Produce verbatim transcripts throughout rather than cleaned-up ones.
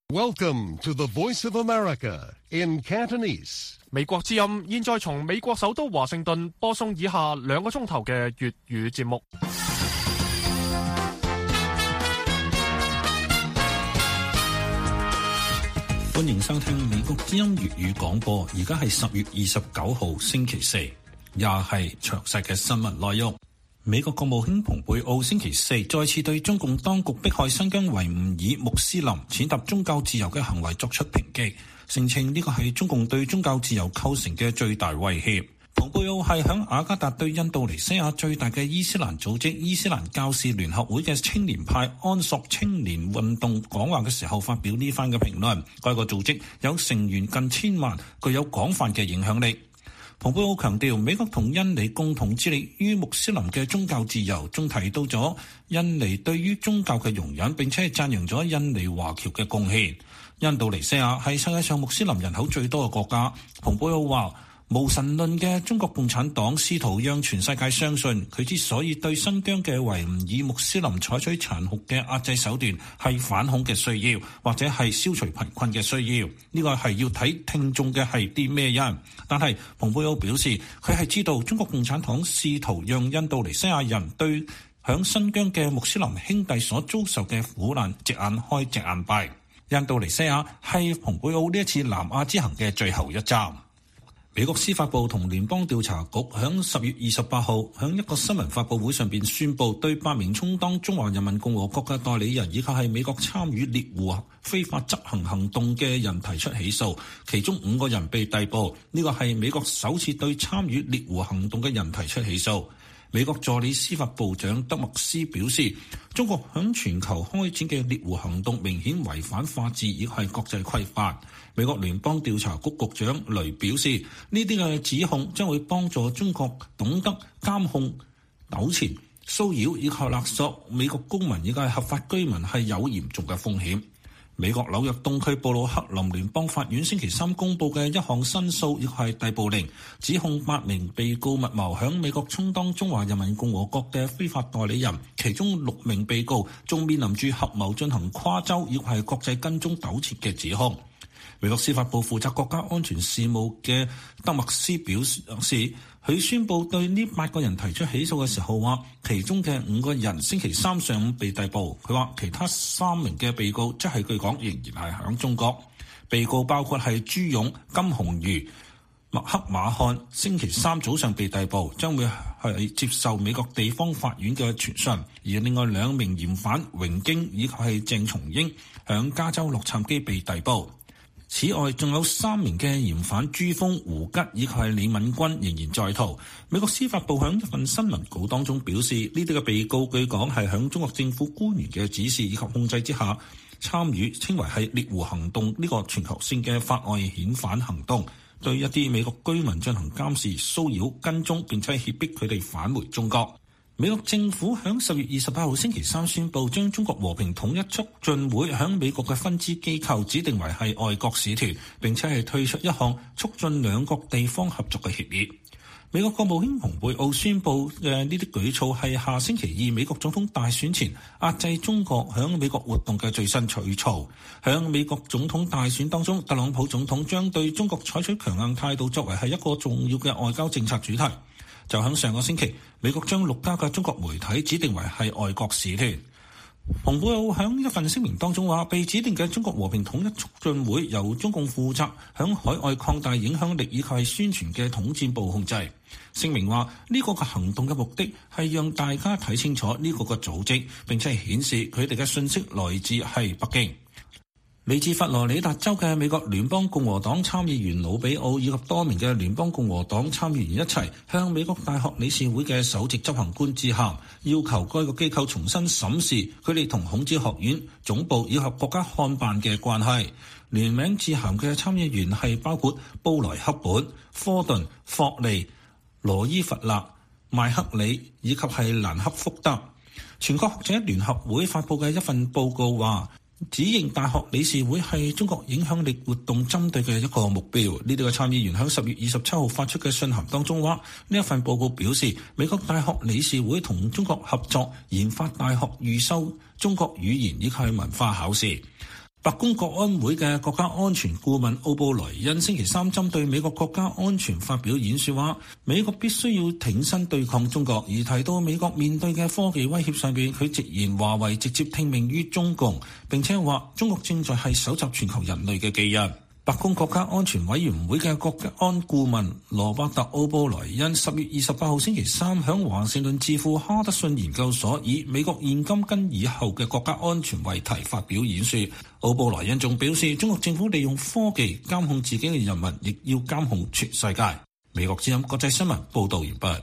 Welcome to the Voice of America in Cantonese. 美國之音現在從美國首都華盛頓播送以下兩個鐘頭嘅粵語節目。 歡迎收聽美國之音粵語廣播，而家係十月二十九號星期四，又係詳細嘅新聞內容。美國國務卿蓬佩奧星期四再次對中共當局迫害新疆維吾爾穆斯林、踐踏宗教自由嘅行為作出抨擊，聲稱呢個係中共對宗教自由構成嘅最大威脅。蓬佩奧係響雅加達對印度尼西亞最大嘅伊斯蘭組織伊斯蘭教士聯合會嘅青年派安索青年運動講話嘅時候發表呢番嘅評論。該個組織有成員近千萬，具有廣泛嘅影響力。蓬佩奧強調，美國同印尼共同致力於穆斯林嘅宗教自由，仲提到咗印尼對於宗教嘅容忍，並且係讚揚咗印尼華僑嘅貢獻。印度尼西亞係世界上穆斯林人口最多嘅國家。蓬佩奧話，無神論嘅中國共產黨試圖讓全世界相信，佢之所以對新疆嘅維吾爾穆斯林採取殘酷嘅壓制手段，係反恐嘅需要，或者係消除貧困嘅需要。呢個係要睇聽眾嘅係啲咩人。但係蓬佩奧表示，佢係知道中國共產黨試圖讓印度尼西亞人對響新疆嘅穆斯林兄弟所遭受嘅苦難隻眼開隻眼閉。印度尼西亞係蓬佩奧呢一次南亞之行嘅最後一站。美國司法部同聯邦調查局響十月二十八號響一個新聞發佈會上邊宣布，對八名充當中華人民共和國嘅代理人以及係美國參與獵狐非法執行行動嘅人提出起訴，其中五個人被逮捕。呢個係美國首次對參與獵狐行動嘅人提出起訴。美國助理司法部長德默斯表示，中國響全球開展嘅獵狐行動明顯違反法治以及係國際規範。美國聯邦調查局局長雷表示，呢啲嘅指控將會幫助中國懂得監控糾纏、騷擾以及勒索美國公民以及係合法居民係有嚴重嘅風險。美國紐約東區布魯克林聯邦法院星期三公佈嘅一項申訴，亦係逮捕令，指控八名被告密謀響美國充當中華人民共和國嘅非法代理人，其中六名被告仲面臨住合謀進行跨州亦係國際跟蹤糾纏嘅指控。美國司法部負責國家安全事務嘅德默斯表示，佢宣布對呢八個人提出起訴嘅時候話，其中嘅五個人星期三上午被逮捕。佢話其他三名嘅被告即係據講仍然係響中國。被告包括係朱勇、金紅瑜、麥克馬漢，星期三早上被逮捕，將會係接受美國地方法院嘅傳訊。而另外兩名嫌犯榮京以及係鄭松英響加州洛杉磯被逮捕。此外，仲有三名嘅嫌犯朱峰、胡吉以及係李敏君仍然在逃。美國司法部響一份新聞稿當中表示，呢啲嘅被告據講係響中國政府官員嘅指示以及控制之下參與，稱為係獵狐行動呢個全球性嘅法外遣返行動，對一啲美國居民進行監視、騷擾、跟蹤，並且脅迫佢哋返回中國。美國政府響十月二十八號星期三宣布，將中國和平統一促進會響美國嘅分支機構指定為係外國使團，並且係推出一項促進兩國地方合作嘅協議。美國國務卿蓬佩奧宣布嘅呢啲舉措係下星期二美國總統大選前壓制中國響美國活動嘅最新舉措。響美國總統大選當中，特朗普總統將對中國採取強硬態度作為係一個重要嘅外交政策主題。就喺上個星期，美國將六家嘅中國媒體指定為係外國使團。蓬佩奧喺一份聲明當中話，被指定嘅中國和平統一促進會由中共負責響海外擴大影響力以及係宣傳嘅統戰部控制。聲明話呢個嘅行動嘅目的係讓大家睇清楚呢個嘅組織，並且係顯示佢哋嘅信息來自係北京。嚟自佛羅里達州嘅美國聯邦共和黨參議員魯比奧以及多名嘅聯邦共和黨參議員一齊向美國大學理事會嘅首席執行官致函，要求該個機構重新審視佢哋同孔子學院總部以及國家看辦嘅關係。聯名致函嘅參議員係包括布萊克本、科頓、霍利、羅伊弗勒、麥克里以及係蘭克福德。全國學者聯合會發佈嘅一份報告話，指認大學理事會係中國影響力活動針對嘅一個目標。呢啲嘅參議員喺十月二十七號發出嘅信函當中話，呢一份報告表示，美國大學理事會同中國合作研發大學預修中國語言以及文化考試。 白宮國安會嘅國家安全顧問奧布萊恩星期三針對美國國家安全發表演說，話美國必須要挺身對抗中國，而提到美國面對嘅科技威脅上邊，佢直言華為直接聽命於中共，並且話中國正在係搜集全球人類嘅記憶。白宮國家安全委員會嘅國家安顧問羅伯特奧布萊恩十月二十八號星期三響華盛頓智庫哈德遜研究所以美國現今跟以後嘅國家安全為題發表演說。奧布萊恩仲表示，中國政府利用科技監控自己嘅人民，亦要監控全世界。美國之音國際新聞報道完畢。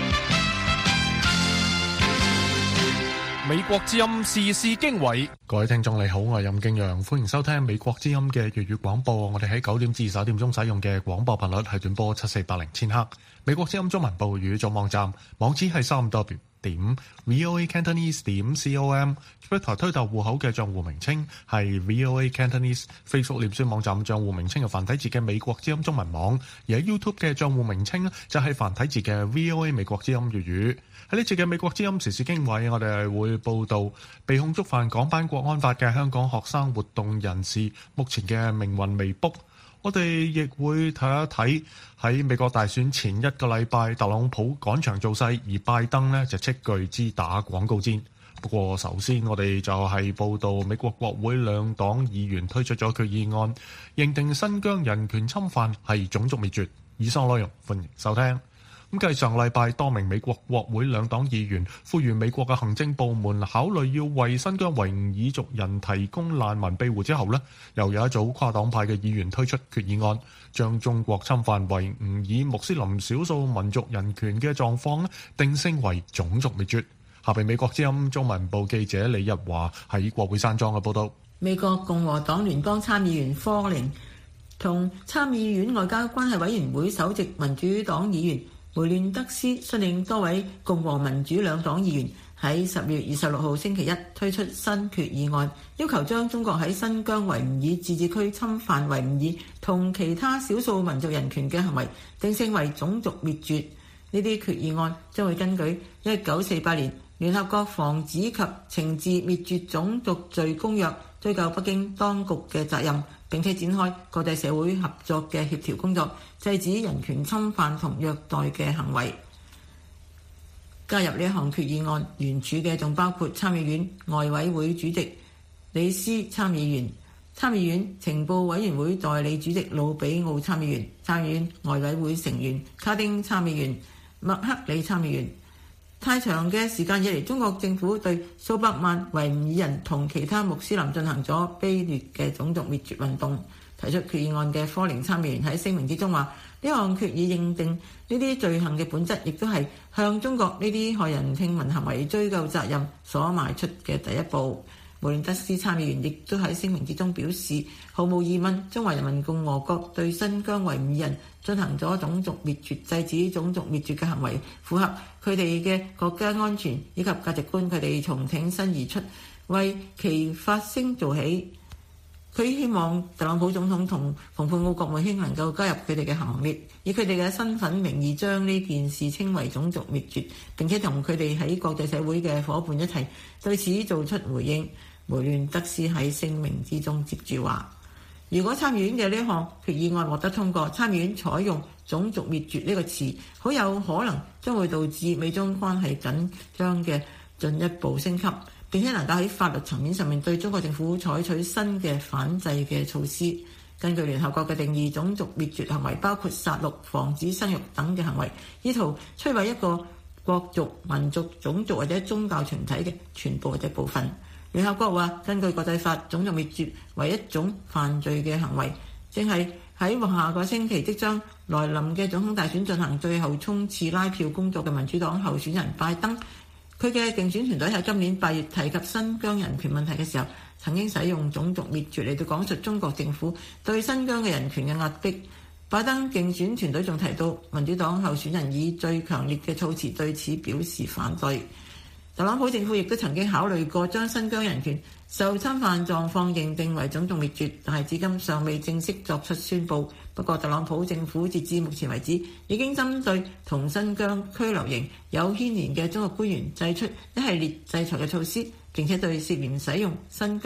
美國之音時事經緯， 各位聽眾你好，我係任敬陽，歡迎收聽美國之音嘅粵語廣播。我哋喺九點至十一點鐘使用嘅廣播頻率係短波七四八零千赫。美國之音中文部語組網站網址係三 W 點 VOA Cantonese 點 com。Twitter 推特戶口嘅賬戶名稱係 VOA Cantonese。Facebook 臉書網站賬戶名稱係繁體字嘅美國之音中文網，而喺 YouTube 嘅賬戶名稱就係繁體字嘅 VOA 美國之音粵語。喺呢次嘅美國之音時事經緯，我哋係會報道被控觸犯港版國安法嘅香港學生活動人士目前嘅命運未卜。我哋亦會睇一睇喺美國大選前一個禮拜，特朗普趕場造勢，而拜登呢就斥巨資打廣告戰。不過首先我哋就係報道美國國會兩黨議員推出咗決議案，認定新疆人權侵犯係種族滅絕。以上內容歡迎收聽。咁繼上禮拜多名美國國會兩黨議員呼籲美國嘅行政部門考慮要為新疆維吾爾族人提供難民庇護之後呢，又有一組跨黨派嘅議員推出決議案，將中國侵犯維吾爾穆斯林少數民族人權嘅狀況定性為種族滅絕。下邊美國之音中文部記者李日華喺國會山莊嘅報道。 美國共和黨聯邦參議員科寧同參議院外交關係委員會首席民主黨議員梅亂德斯率領多位共和民主兩黨議員喺十月二十六號星期一推出新決議案，要求將中國喺新疆維吾爾自治區侵犯維吾爾同其他少數民族人權嘅行為定性為種族滅絕。呢啲決議案將會根據一九四八年聯合國防止及懲治滅絕種族罪公約追究北京當局嘅責任，並且展開國際社會合作嘅協調工作，制止人權侵犯同虐待嘅行為。加入呢一項決議案聯署嘅仲包括參議院外委會主席李斯參議員、參議院情報委員會代理主席魯比奧參議員、參議院外委會成員卡丁參議員、麥克里參議員。太長嘅時間以嚟，中國政府對數百萬維吾爾人同其他穆斯林進行咗卑劣嘅種族滅絕運動。提出決議案嘅科寧參議員喺聲明之中話：呢項決議認定呢啲罪行嘅本質，亦都係向中國呢啲駭人聽聞行為追究責任所邁出嘅第一步。梅倫德斯參議員亦都喺聲明之中表示，毫無疑問，中華人民共和國對新疆維吾爾人進行咗種族滅絕、制止種族滅絕嘅行為，符合佢哋嘅國家安全以及價值觀。佢哋從挺身而出，為其發聲做起。佢希望特朗普總統同蓬佩奧國務卿能夠加入佢哋嘅行列，以佢哋嘅身份名義將呢件事稱為種族滅絕，並且同佢哋喺國際社會嘅夥伴一齊對此做出回應。梅亂德斯喺聲明之中接住話：如果參議院嘅呢項決議案獲得通過，參議院採用種族滅絕呢個詞，好有可能將會導致美中關係緊張嘅進一步升級，並且能夠喺法律層面上面對中國政府採取新嘅反制嘅措施。根據聯合國嘅定義，種族滅絕行為包括殺戮、防止生育等嘅行為，意圖摧毀一個國族、民族、種族或者宗教團體嘅全部或者部分。聯合國話，根據國際法，種族滅絕為一種犯罪嘅行為。正係喺下個星期即將來臨嘅總統大選進行最後衝刺拉票工作嘅民主黨候選人拜登，佢嘅競選團隊喺今年八月提及新疆人權問題嘅時候，曾經使用種族滅絕嚟到講述中國政府對新疆嘅人權嘅壓迫。拜登競選團隊仲提到，民主黨候選人以最強烈嘅措辭對此表示反對。特朗普政府亦都曾經考慮過將新疆人權受侵犯狀況認定為種族滅絕，但係至今尚未正式作出宣佈。不過特朗普政府截至目前為止已經針對同新疆拘留營有牽連嘅中國官員祭出一系列制裁嘅措施，並且對涉嫌使用新疆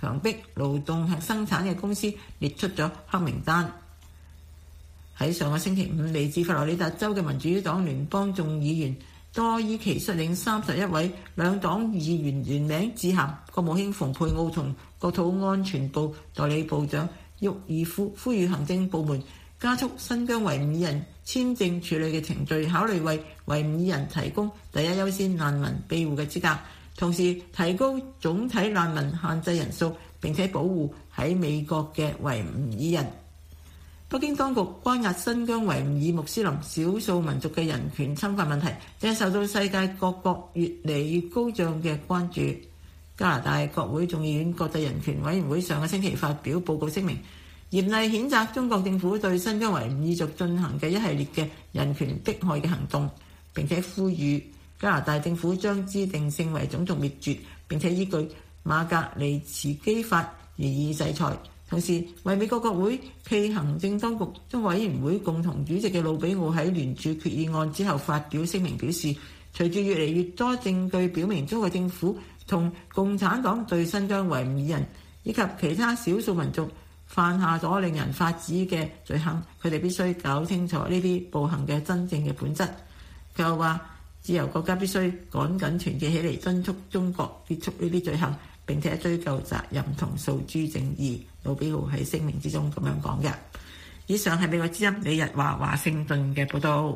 強迫勞動生產嘅公司列出咗黑名單。喺上個星期五，嚟自佛羅里達州嘅民主黨聯邦眾議員多爾奇率領三十一位兩黨議員聯名致函國務卿蓬佩奧同國土安全部代理部長沃爾夫，呼籲行政部門加速新疆維吾爾人簽證處理嘅程序，考慮為維吾爾人提供第一優先難民庇護嘅資格，同時提高總體難民限制人數，並且保護喺美國嘅維吾爾人。北京當局關押新疆維吾爾穆斯林少數民族嘅人權侵犯問題，正受到世界各國越嚟越高漲嘅關注。加拿大國會眾議院國際人權委員會上個星期發表報告聲明，嚴厲譴責中國政府對新疆維吾爾族進行嘅一系列嘅人權迫害嘅行動，並且呼籲加拿大政府將之定性為種族滅絕，並且依據馬格尼茨基法予以制裁。同時，為美國國會暨行政當局中委員會共同主席嘅魯比奧喺聯署決議案之後發表聲明，表示隨住越嚟越多證據表明中國政府同共產黨對新疆維吾爾人以及其他少數民族犯下咗令人髮指嘅罪行，佢哋必須搞清楚呢啲暴行嘅真正嘅本質。佢又話，自由國家必須趕緊團結起嚟，敦促中國結束呢啲罪行，並且追究責任同訴諸正義。魯比奧喺聲明之中咁樣講嘅。以上係美國之音李日華華盛頓嘅報道。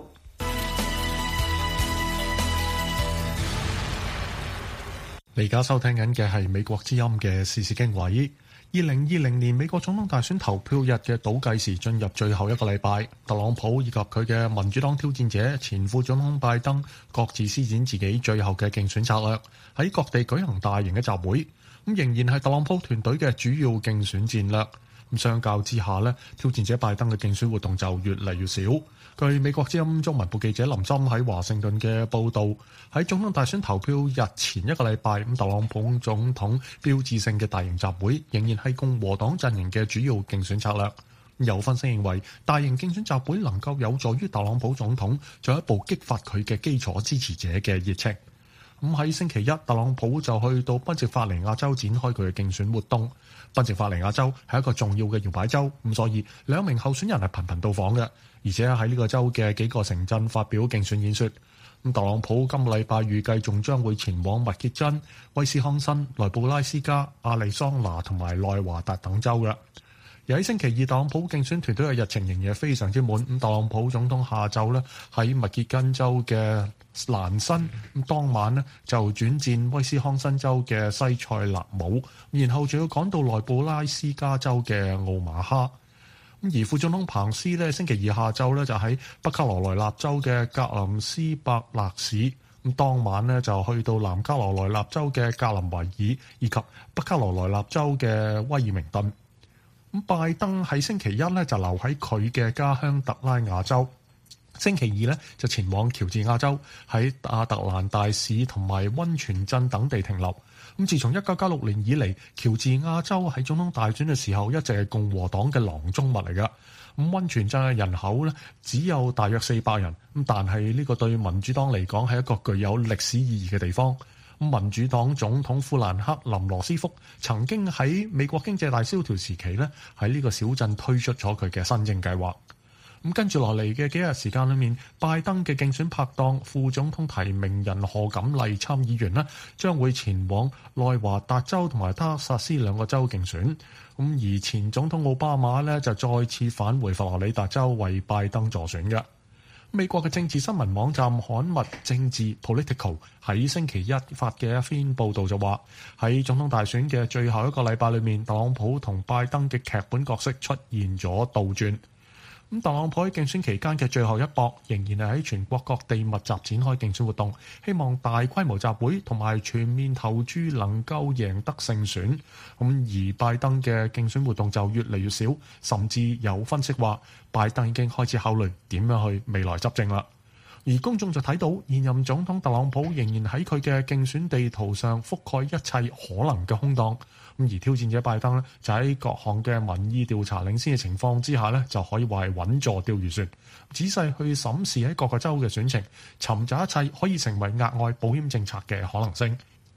你而家收聽緊嘅係美國之音嘅時事經緯。二零二零年美國總統大選投票日嘅倒計時進入最後一個禮拜，特朗普以及佢嘅民主黨挑戰者前副總統拜登各自施展自己最後嘅競選策略，喺各地舉行大型嘅集會。咁仍然係特朗普團隊嘅主要競選戰略。咁相較之下呢，挑戰者拜登嘅競選活動就越嚟越少。據美國之音中文部記者林森喺華盛頓嘅報導，喺總統大選投票日前一個禮拜，咁特朗普總統標誌性嘅大型集會仍然係共和黨陣營嘅主要競選策略。有分析認為，大型競選集會能夠有助於特朗普總統進一步激發佢嘅基礎支持者嘅熱情。咁喺星期一，特朗普就去到賓夕法尼亞州展開佢嘅競選活動。賓夕法尼亞州係一個重要嘅搖擺州，咁所以兩名候選人係頻頻到訪嘅，而且喺呢個州嘅幾個城鎮發表競選演說。咁特朗普今個禮拜預計仲將會前往密歇根、威斯康辛、內布拉斯加、亞利桑那同埋內華達等州嘅。而喺星期二，特朗普競選團隊嘅日程仍然非常之滿。咁特朗普總統下晝咧喺密歇根州嘅蘭辛，咁當晚咧就轉戰威斯康辛州嘅西塞納姆，然後仲要趕到內布拉斯加州嘅奧馬哈。咁而副總統彭斯咧星期二下晝咧就喺北卡羅來納州嘅格林斯伯勒市，咁當晚咧就去到南卡羅來納州嘅格林維爾以及北卡羅來納州嘅威爾明頓。咁拜登喺星期一咧就留喺佢嘅家鄉特拉亞州，星期二咧就前往喬治亞州，喺亞特蘭大市同埋溫泉鎮等地停留。咁自從一九九六年以嚟，喬治亞州喺總統大選嘅時候一直係共和黨嘅囊中物嚟㗎。咁溫泉鎮嘅人口咧只有大約四百人，咁但係呢個對民主黨嚟講係一個具有歷史意義嘅地方。民主黨總統富蘭克林羅斯福曾經喺美國經濟大蕭條時期咧，喺呢個小鎮推出咗佢嘅新政計劃。咁跟住落嚟嘅幾日時間裏面，拜登嘅競選拍檔副總統提名人賀錦麗參議員咧，將會前往內華達州同埋德克薩斯兩個州競選。咁而前總統奧巴馬咧就再次返回佛羅里達州為拜登助選嘅。美國嘅政治新聞網站刊物政治 Political 喺星期一發嘅一篇報導就話，喺總統大選嘅最後一個禮拜裏面，特朗普同拜登嘅劇本角色出現咗倒轉。咁特朗普喺競選期間嘅最後一搏，仍然係喺全國各地密集展開競選活動，希望大規模集會同埋全面投注能夠贏得勝選。咁而拜登嘅競選活動就越嚟越少，甚至有分析話，拜登已經開始考慮點樣去未來執政啦。而公眾就睇到現任總統特朗普仍然喺佢嘅競選地圖上覆蓋一切可能嘅空檔。咁而挑戰者拜登呢，就喺各項嘅民意調查領先嘅情況之下呢，就可以話係穩坐釣魚船，仔細去審視喺各個州嘅選情，尋找一切可以成為額外保險政策嘅可能性。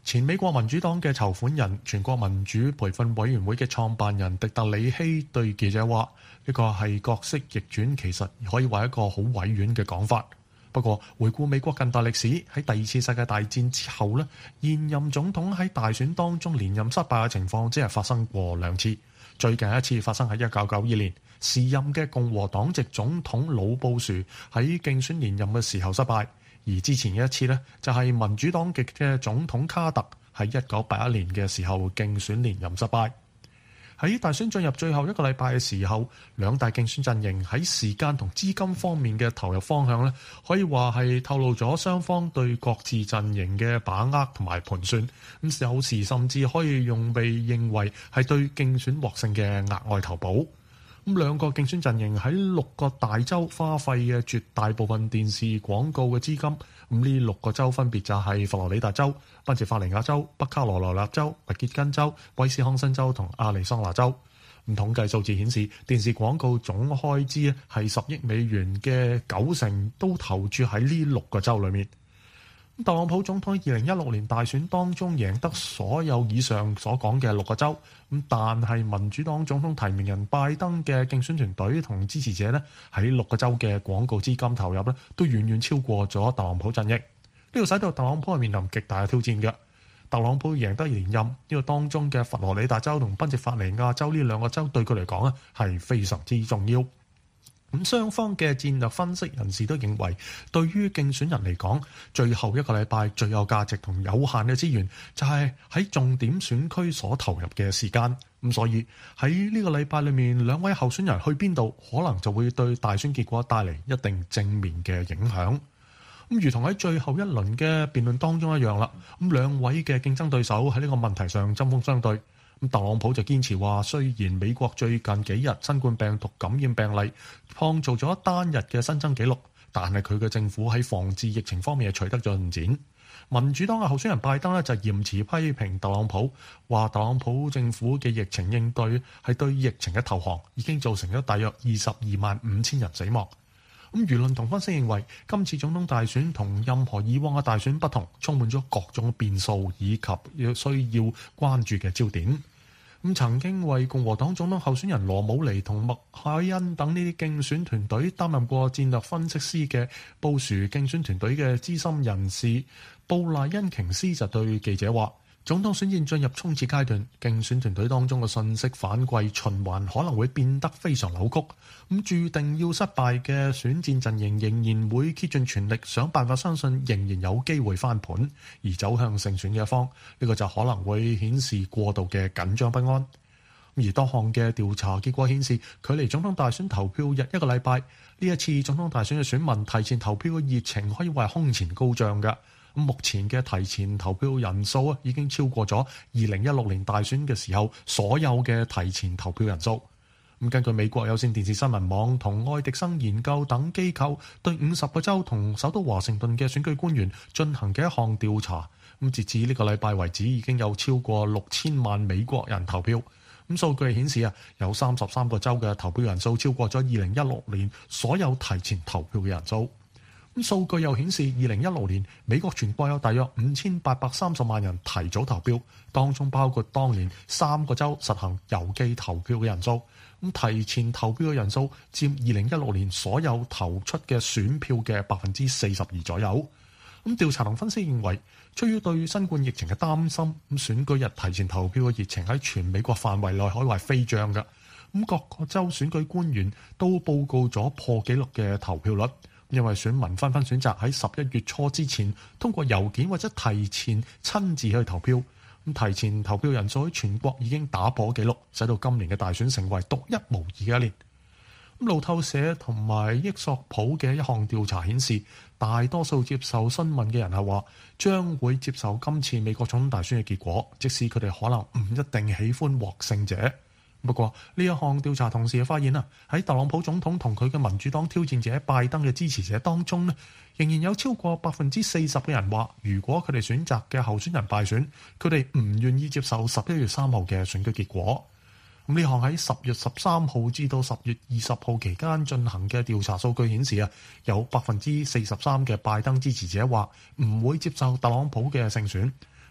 前美國民主黨嘅籌款人、全國民主培訓委員會嘅創辦人迪特里希對記者話：呢個係角色逆轉，其實可以話一個好委婉嘅講法。不過，回顧美國近代歷史，喺第二次世界大戰之後呢，現任總統喺大選當中連任失敗嘅情況只係發生過兩次。最近一次發生喺一九九二年，時任嘅共和黨籍總統老布殊喺競選連任嘅時候失敗。而之前嘅一次呢，就係民主黨籍嘅總統卡特喺一九八一年嘅時候競選連任失敗。喺大選進入最後一個禮拜嘅時候，兩大競選陣營喺時間同資金方面嘅投入方向呢，可以話係透露咗雙方對各自陣營嘅把握同埋盤算。咁有時甚至可以用被認為係對競選獲勝嘅額外投保。咁兩個競選陣營喺六個大州花費嘅絕大部分電視廣告嘅資金。咁呢六個州分別就係佛羅里達州、賓夕法尼亞州、北卡羅來納州、密歇根州、威斯康辛州同亞利桑那州。咁統計數字顯示，電視廣告總開支係十億美元嘅九成都投注喺呢六個州裏面。特朗普總統二零一六年大選當中贏得所有以上所講嘅六個州，咁但係民主黨總統提名人拜登嘅競選團隊同支持者呢，喺六個州嘅廣告資金投入呢，都遠遠超過咗特朗普陣營。呢個使到特朗普係面臨極大嘅挑戰嘅。特朗普贏得連任，呢個當中嘅佛羅里達州同賓夕法尼亞州呢兩個州對佢嚟講呢，係非常之重要。咁雙方嘅戰略分析人士都認為，對於競選人嚟講，最後一個禮拜最有價值同有限嘅資源就係喺重點選區所投入嘅時間。咁所以喺呢個禮拜裏面，兩位候選人去邊度，可能就會對大選結果帶嚟一定正面嘅影響。咁如同喺最後一輪嘅辯論當中一樣啦，咁兩位嘅競爭對手喺呢個問題上針鋒相對。咁特朗普就堅持話，雖然美國最近幾日新冠病毒感染病例創造咗單日嘅新增紀錄，但係佢嘅政府喺防治疫情方面係取得進展。民主黨嘅候選人拜登呢，就嚴詞批評特朗普，話特朗普政府嘅疫情應對係對疫情嘅投降，已經造成咗大約二十二萬五千人死亡。咁輿論同分析認為，今次總統大選同任何以往嘅大選不同，充滿咗各種變數以及要需要關注嘅焦點。咁曾經為共和黨總統候選人羅姆尼同麥凱恩等呢啲競選團隊擔任過戰略分析師嘅布殊競選團隊嘅資深人士布賴恩瓊斯就對記者話，總統選戰進入衝刺階段，競選團隊當中嘅信息反饋循環可能會變得非常扭曲，咁注定要失敗嘅選戰陣營仍然會竭盡全力想辦法，相信仍然有機會翻盤而走向勝選嘅一方，呢、這個就可能會顯示過度嘅緊張不安。而多項嘅調查結果顯示，距離總統大選投票日一個禮拜，呢一次總統大選嘅選民提前投票嘅熱情可以話係空前高漲嘅。目前嘅提前投票人數啊，已經超過咗二零一六年大選嘅時候所有嘅提前投票人數。咁根據美國有線電視新聞網同愛迪生研究等機構對五十個州同首都華盛頓嘅選舉官員進行嘅一項調查，咁截至呢個禮拜為止，已經有超過六千萬美國人投票。咁數據顯示啊，有三十三個州嘅投票人數超過咗二零一六年所有提前投票嘅人數。咁數據又顯示，二零一六年美國全國有大約五千八百三十萬人提早投票，當中包括當年三個州實行郵寄投票嘅人數。咁提前投票嘅人數佔二零一六年所有投出嘅選票嘅百分之四十二左右。咁調查同分析認為，出於對新冠疫情嘅擔心，咁選舉日提前投票嘅熱情喺全美國範圍內可以話飛漲嘅。咁各個州選舉官員都報告咗破紀錄嘅投票率。因為選民紛紛選擇喺十一月初之前通過郵件或者提前親自去投票，咁提前投票人數喺全國已經打破紀錄，使到今年嘅大選成為獨一無二嘅一年。咁路透社同埋益索普嘅一項調查顯示，大多數接受詢問嘅人係話將會接受今次美國總統大選嘅結果，即使佢哋可能唔一定喜歡獲勝者。不過呢一項調查同時發現啊，喺特朗普總統同佢嘅民主黨挑戰者拜登嘅支持者當中呢，仍然有超過百分之四十嘅人話，如果佢哋選擇嘅候選人敗選，佢哋唔願意接受十一月三號嘅選舉結果。咁呢項喺十月十三號至到十月二十號期間進行嘅調查數據顯示啊，有百分之四十三嘅拜登支持者話唔會接受特朗普嘅勝選。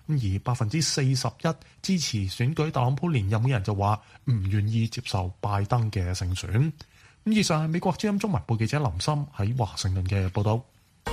咁而百分之四十一支持選舉特朗普連任嘅人就話唔願意接受拜登嘅勝選。咁以上係美國之音中文部記者林森喺華盛頓嘅報道。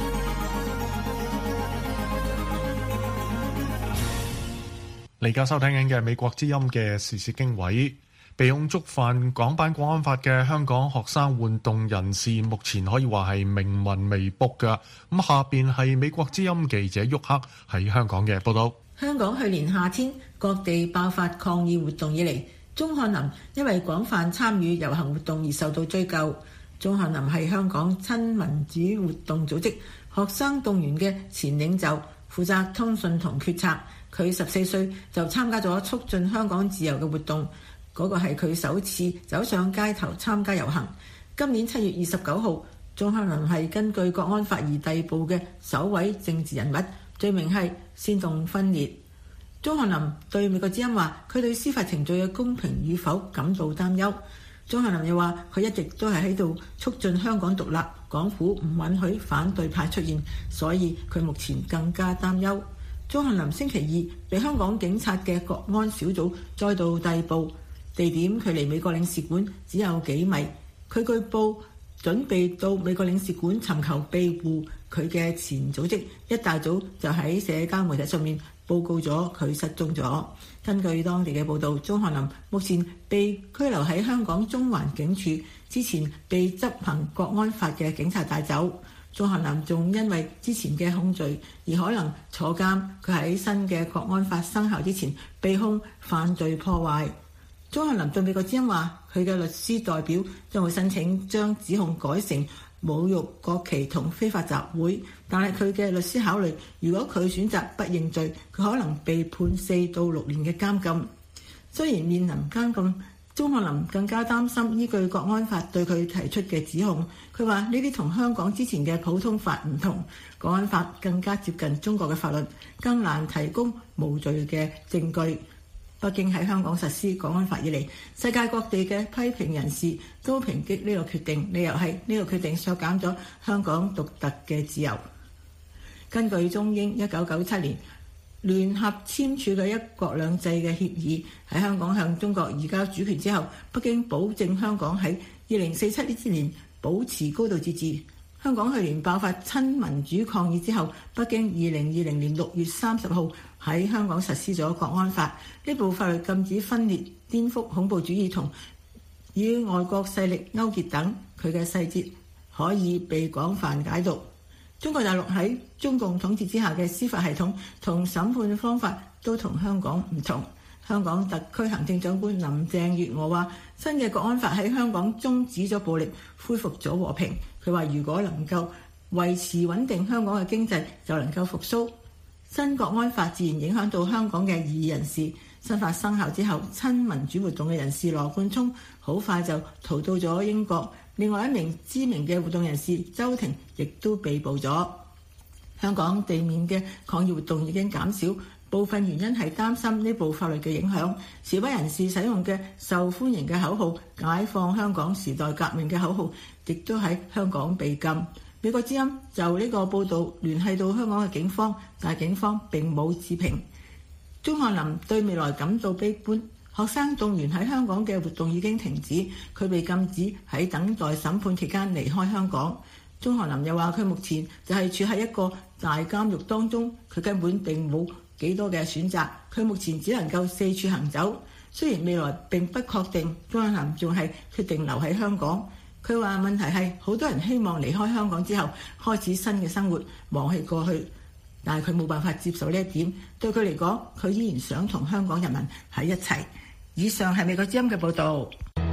你而家收聽緊嘅美國之音嘅時事經緯。被控觸犯港版國安法嘅香港學生運動人士，目前可以話係命運未卜㗎。咁下邊係美國之音記者沃克喺香港嘅報道。 香港去年夏天各地爆發抗議活動以嚟，鍾翰林因為廣泛參與遊行活動而受到追究。鍾翰林係香港親民主活動組織學生動員嘅前領袖，負責通訊同決策。佢十四歲就參加咗促進香港自由嘅活動。嗰個係佢首次走上街頭參加遊行。今年七月二十九號，鍾翰林係根據國安法而逮捕嘅首位政治人物，罪名係煽動分裂。鍾翰林對美國之音話，佢對司法程序嘅公平與否感到擔憂。鍾翰林又話，佢一直都係喺度促進香港獨立，港府唔允許反對派出現，所以佢目前更加擔憂。鍾翰林星期二被香港警察嘅國安小組再度逮捕。地點距離美國領事館只有幾米。佢據報準備到美國領事館尋求庇護。佢嘅前組織一大早就喺社交媒體上面報告咗佢失蹤咗。根據當地嘅報導，鍾翰林目前被拘留喺香港中環警署，之前被執行國安法嘅警察帶走。鍾翰林仲因為之前嘅控罪而可能坐監。佢喺新嘅國安法生效之前被控犯罪破壞。鍾翰林對美國之音話，佢嘅律師代表將會申請將指控改成侮辱國旗同非法集會，但係佢嘅律師考慮，如果佢選擇不認罪，佢可能被判四到六年嘅監禁。雖然面臨監禁，鍾翰林更加擔心依據國安法對佢提出嘅指控。佢話呢啲同香港之前嘅普通法唔同，國安法更加接近中國嘅法律，更難提供無罪嘅證據。北京喺香港實施國安法以嚟，世界各地嘅批評人士都抨擊呢個決定，理由係呢個決定削減咗香港獨特嘅自由。根據中英一九九七年聯合簽署嘅一國兩制嘅協議，喺香港向中國移交主權之後，北京保證香港喺二零四七呢年保持高度自治。香港去年爆發親民主抗議之後，北京二零二零年六月三十號喺香港實施咗國安法。呢部法律禁止分裂、顛覆、恐怖主義同與外國勢力勾結等，佢嘅細節可以被廣泛解讀。中國大陸喺中共統治之下嘅司法系統同審判方法都同香港唔同。香港特區行政長官林鄭月娥話，新嘅國安法喺香港終止咗暴力，恢復咗和平。佢話如果能夠維持穩定，香港嘅經濟就能夠復甦。新國安法自然影響到香港嘅異議人士。新法生效之後，親民主活動嘅人士羅冠聰好快就逃到咗英國。另外一名知名嘅活動人士周庭亦都被捕咗。香港地面嘅抗議活動已經減少，部分原因係擔心呢部法律嘅影響。示威人士使用嘅受歡迎嘅口號「解放香港、時代革命」嘅口號，亦都喺香港被禁。美國之音就呢個報導聯繫到香港嘅警方，但係警方並冇置評。鍾翰林對未來感到悲觀。學生動員喺香港嘅活動已經停止，佢被禁止喺等待審判期間離開香港。鍾翰林又話：佢目前就係處喺一個大監獄當中，佢根本並冇幾多嘅選擇，佢目前只能夠四處行走。雖然未來並不確定，鍾翰林仲係決定留喺香港。佢話問題係好多人希望離開香港之後開始新嘅生活，忘記過去。但係佢冇辦法接受呢一點，對佢嚟講，佢依然想同香港人民喺一齊。以上係美國之音嘅報導。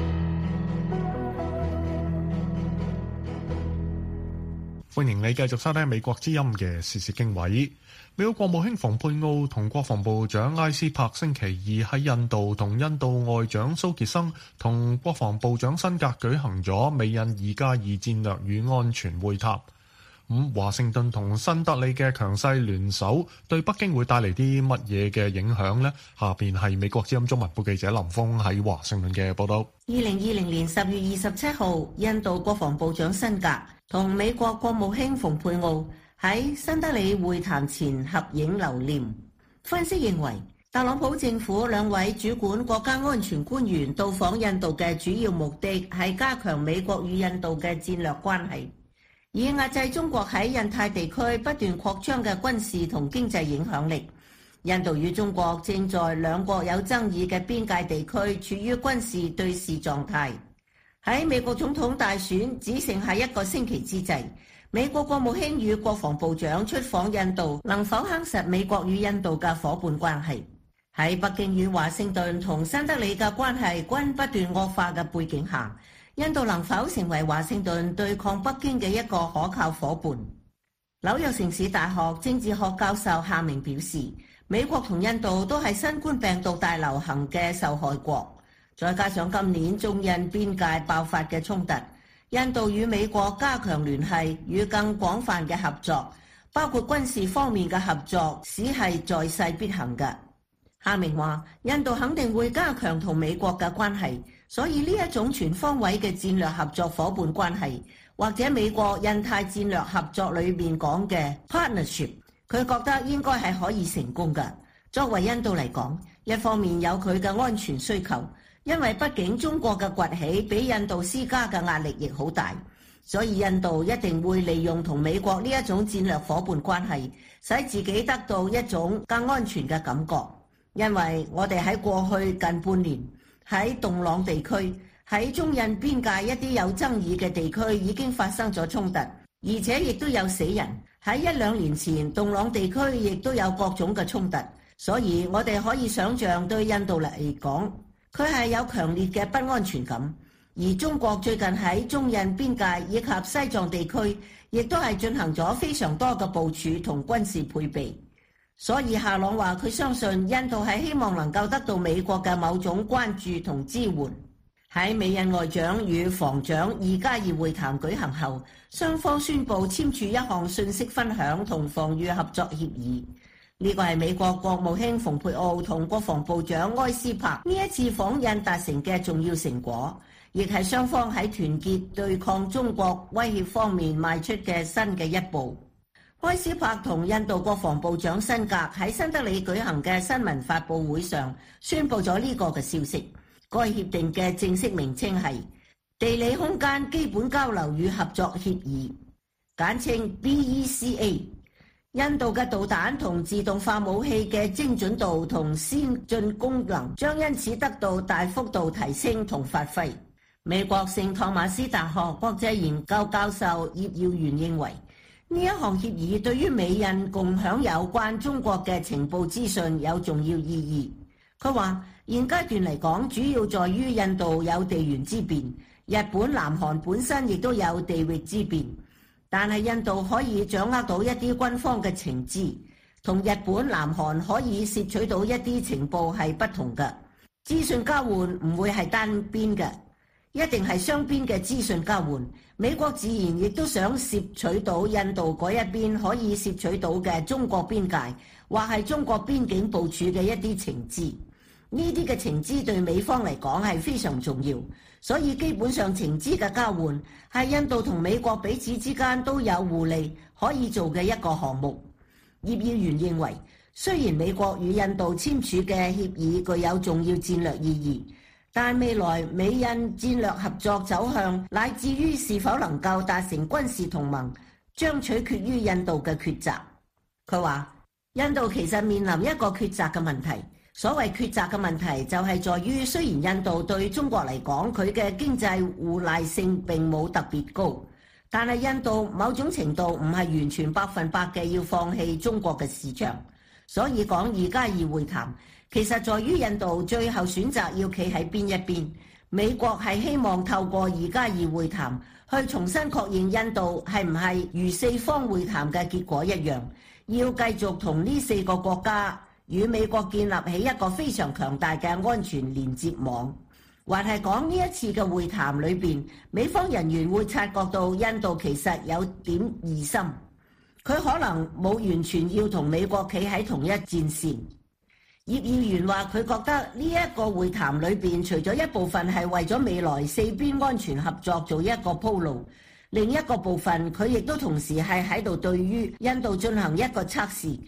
歡迎你繼續收聽美國之音嘅時事經緯。美國國務卿蓬佩奧同國防部長埃斯珀星期二喺印度同印度外長蘇傑生同國防部長辛格舉行咗美印二加二戰略與安全會談。咁華盛頓同新德里嘅強勢聯手對北京會帶嚟啲乜嘢嘅影響呢？下邊係美國之音中文部記者林峰喺華盛頓嘅報道。 二零二零年十月二十七號，印度國防部長辛格同美國國務卿蓬佩奧喺新德里會談前合影留念。 分析認為，特朗普政府兩位主管國家安全官員到訪印度嘅主要目的係加強美國與印度嘅戰略關係，以壓制中國喺印太地區不斷擴張嘅軍事同經濟影響力。印度與中國正在兩國有爭議嘅邊界地區處於軍事對峙狀態。喺美國總統大選只剩下一個星期之際，美國國務卿與國防部長出訪印度，能否夯實美國與印度嘅夥伴關係？喺北京與華盛頓同新德里嘅關係均不斷惡化嘅背景下，印度能否成為華盛頓對抗北京嘅一個可靠夥伴？紐約城市大學政治學教授夏明表示，美國同印度都係新冠病毒大流行嘅受害國，再加上今年中印邊界爆發嘅衝突，印度與美國加強聯繫與更廣泛嘅合作，包括軍事方面嘅合作，使係在勢必行嘅。夏明話，印度肯定會加強同美國嘅關係，所以呢一種全方位嘅戰略合作伙伴關係，或者美國印太戰略合作裏面講嘅 partnership， 佢覺得應該係可以成功嘅。作為印度嚟講，一方面有佢嘅安全需求，因為畢竟中國嘅崛起比印度施加嘅壓力亦好大，所以印度一定會利用同美國呢一種戰略伙伴關係，使自己得到一種更安全嘅感覺。因為我哋喺過去近半年喺洞朗地區、喺中印邊界一啲有爭議嘅地區已經發生咗衝突，而且亦都有死人。喺一兩年前，洞朗地區亦都有各種嘅衝突，所以我哋可以想像對印度嚟講，佢係有強烈嘅不安全感。而中國最近喺中印邊界以及西藏地區，亦都係進行咗非常多嘅部署同軍事配備。所以夏朗話佢相信印度係希望能夠得到美國嘅某種關注同支援。喺美印外長與防長二加二會談舉行後，雙方宣布簽署一項信息分享同防禦合作協議。呢個係美國國務卿蓬佩奧同國防部長埃斯珀呢一次訪印達成嘅重要成果，亦係雙方喺團結對抗中國威脅方面邁出嘅新嘅一步。埃斯珀同印度國防部長辛格喺新德里舉行嘅新聞發佈會上宣布咗呢個嘅消息。該協定嘅正式名稱係地理空間基本交流與合作協議，簡稱 B E C A。 印度嘅導彈同自動化武器嘅精準度同先進功能將因此得到大幅度提升同發揮。美國聖托馬斯大學國際研究教授葉耀元認為，呢一項協議對於美印共享有關中國嘅情報資訊有重要意義。佢話現階段嚟講，主要在於印度有地緣之便，日本、南韓本身亦都有地域之便，但係印度可以掌握到一啲軍方嘅情資，同日本、南韓可以攝取到一啲情報係不同嘅。資訊交換唔會係單邊嘅，一定係雙邊嘅資訊交換。美國自然亦都想攝取到印度嗰一邊可以攝取到嘅中國邊界或係中國邊境部署嘅一啲情資。呢啲嘅情資對美方嚟講係非常重要，所以基本上情資嘅交換係印度同美國彼此之間都有互利可以做嘅一個項目。葉耀元認為，雖然美國與印度簽署嘅協議具有重要戰略意義，但未來美印戰略合作走向乃至於是否能夠達成軍事同盟，將取決於印度嘅抉擇。佢話，印度其實面臨一個抉擇嘅問題。所謂抉擇嘅問題就係在於，雖然印度對中國嚟講佢嘅經濟互賴性並冇特別高，但係印度某種程度唔係完全百分百嘅要放棄中國嘅市場。所以講二加二會談，其實在於印度最後選擇要企喺邊一邊。美國係希望透過二加二會談去重新確認印度係唔係如四方會談嘅結果一樣，要繼續同呢四個國家與美國建立起一個非常強大嘅安全連接網，還係講呢一次嘅會談裏邊，美方人員會察覺到印度其實有點疑心，佢可能冇完全要同美國企喺同一戰線。葉耀元話佢覺得呢一個會談裏邊，除咗一部分係為咗未來四邊安全合作做一個鋪路，另一個部分佢亦都同時係喺度對於印度進行一個測試。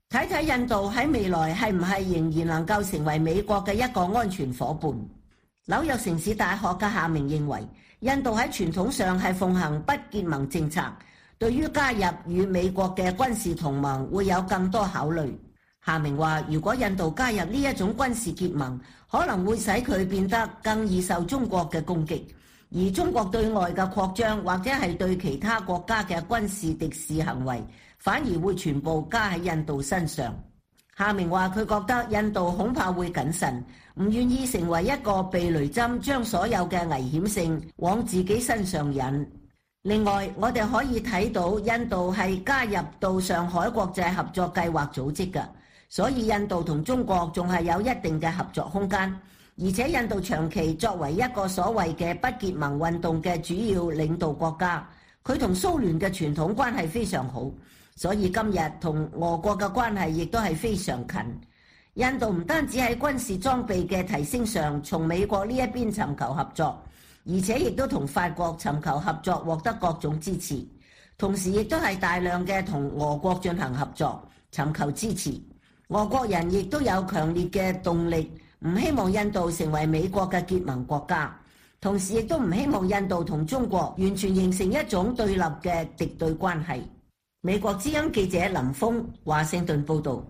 睇睇印度喺未來係唔係仍然能夠成為美國嘅一個安全夥伴。紐約城市大學嘅夏明認為，印度喺傳統上係奉行不結盟政策，對於加入與美國嘅軍事同盟會有更多考慮。夏明話，如果印度加入呢一種軍事結盟，可能會使佢變得更易受中國嘅攻擊，而中國對外嘅擴張或者係對其他國家嘅軍事敵視行為，反而會全部加喺印度身上。夏明話，佢覺得印度恐怕會謹慎，唔願意成為一個避雷針，將所有嘅危險性往自己身上引。另外，我哋可以睇到印度係加入到上海國際合作計劃組織嘅，所以印度同中國仲係有一定嘅合作空間。而且印度長期作為一個所謂嘅不結盟運動嘅主要領導國家，佢同蘇聯嘅傳統關係非常好，所以今日同俄國嘅關係亦都係非常近。印度唔單止喺軍事裝備嘅提升上從美國呢一邊尋求合作，而且亦都同法國尋求合作，獲得各種支持，同時亦都係大量嘅同俄國進行合作，尋求支持。俄國人亦都有強烈嘅動力，唔希望印度成為美國嘅結盟國家，同時亦都唔希望印度同中國完全形成一種對立嘅敵對關係。美國之音記者林峰華盛頓報導。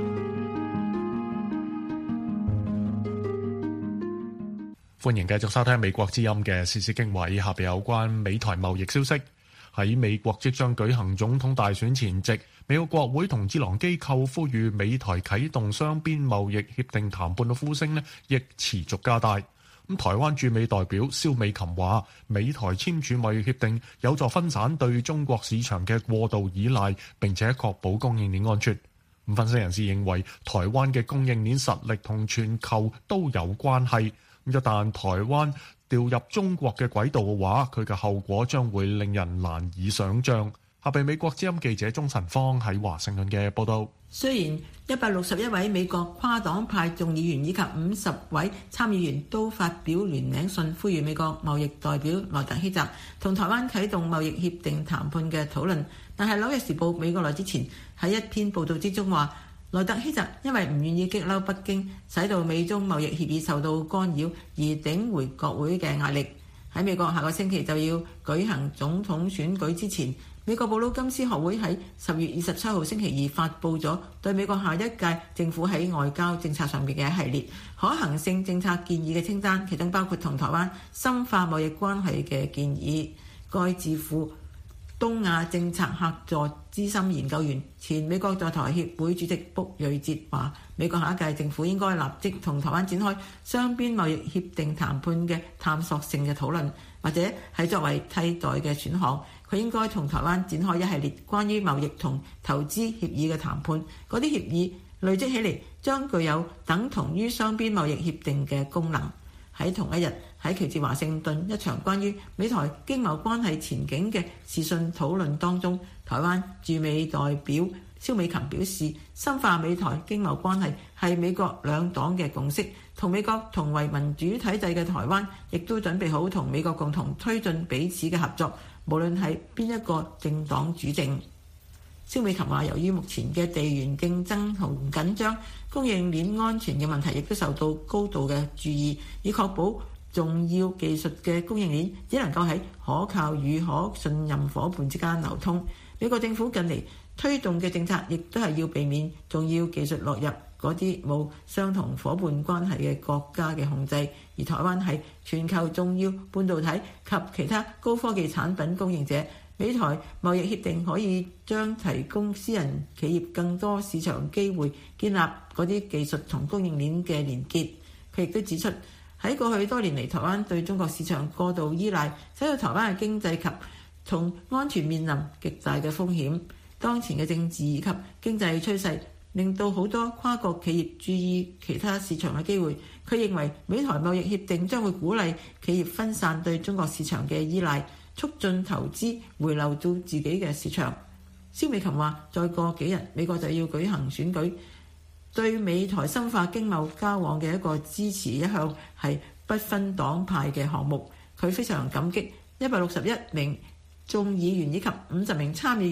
歡迎繼續收聽美國之音嘅時事經緯，下邊有關美台貿易消息。喺美國即將舉行總統大選前夕，美國國會同智囊機構呼籲美台啟動雙邊貿易協定談判嘅呼聲呢，亦持續加大。咁台灣駐美代表蕭美琴話，美台簽署貿易協定有助分散對中國市場嘅過度依賴，並且確保供應鏈安全。咁分析人士認為，台灣嘅供應鏈實力同全球都有關係。一旦台灣調入中國嘅軌道嘅話，佢嘅後果將會令人難以想像。下被美國之音記者鍾晨芳喺華盛頓嘅報導。 雖然一百六十一位美國跨黨派眾議員以及五十位參議員都發表聯名信，呼籲美國貿易代表萊特希澤同台灣啟動貿易協定談判嘅討論，但係《紐約時報》美國來之前喺一篇報導之中話，萊特希澤因為唔願意激嬲北京，使到美中貿易協議受到干擾，而頂回國會嘅壓力。喺美國下個星期就要舉行總統選舉之前，美國布魯金斯學會喺十月二十七號星期二發布咗對美國下一屆政府喺外交政策上面嘅一系列可行性政策建議嘅清單，其中包括同台灣深化貿易關係嘅建議。該智庫東亞政策客座資深研究員、前美國在台協會主席卜瑞哲話，美國下一屆政府應該立即同台灣展開雙邊貿易協定談判嘅探索性嘅討論，或者係作為替代嘅選項。佢應該同台灣展開一系列關於貿易同投資協議嘅談判，嗰啲協議累積起嚟將具有等同於雙邊貿易協定嘅功能。喺同一日，喺喬治華盛頓一場關於美台經貿關係前景嘅視訊討論當中，台灣駐美代表蕭美琴表示，深化美台經貿關係係美國兩黨嘅共識，同美國同為民主體制嘅台灣亦都準備好同美國共同推進彼此嘅合作，無論係邊一個政黨主政。蕭美琴話，由於目前嘅地緣競爭同緊張，供應鏈安全嘅問題亦都受到高度嘅注意，以確保重要技術嘅供應鏈只能夠喺可靠與可信任夥伴之間流通。美國政府近嚟推動嘅政策亦都係要避免重要技術落入嗰啲冇相同夥伴關係嘅國家嘅控制，而台灣係全球重要半導體及其他高科技產品供應者。美台貿易協定可以將提供私人企業更多市場機會，建立嗰啲技術同供應鏈嘅連結。佢亦都指出，喺過去多年嚟，台灣對中國市場過度依賴，使到台灣嘅經濟及同安全面臨極大嘅風險。當前嘅政治以及經濟趨勢令到好多跨國企業注意其他市場嘅機會。佢認為美台貿易協定將會鼓勵企業分散對中國市場嘅依賴，促進投資回流到自己嘅市場。蕭美琴話，再過幾日美國就要舉行選舉，對美台深化經貿交往嘅一個支持一向係不分黨派嘅項目。佢非常感激一百六十一名眾議員以及五十名參議員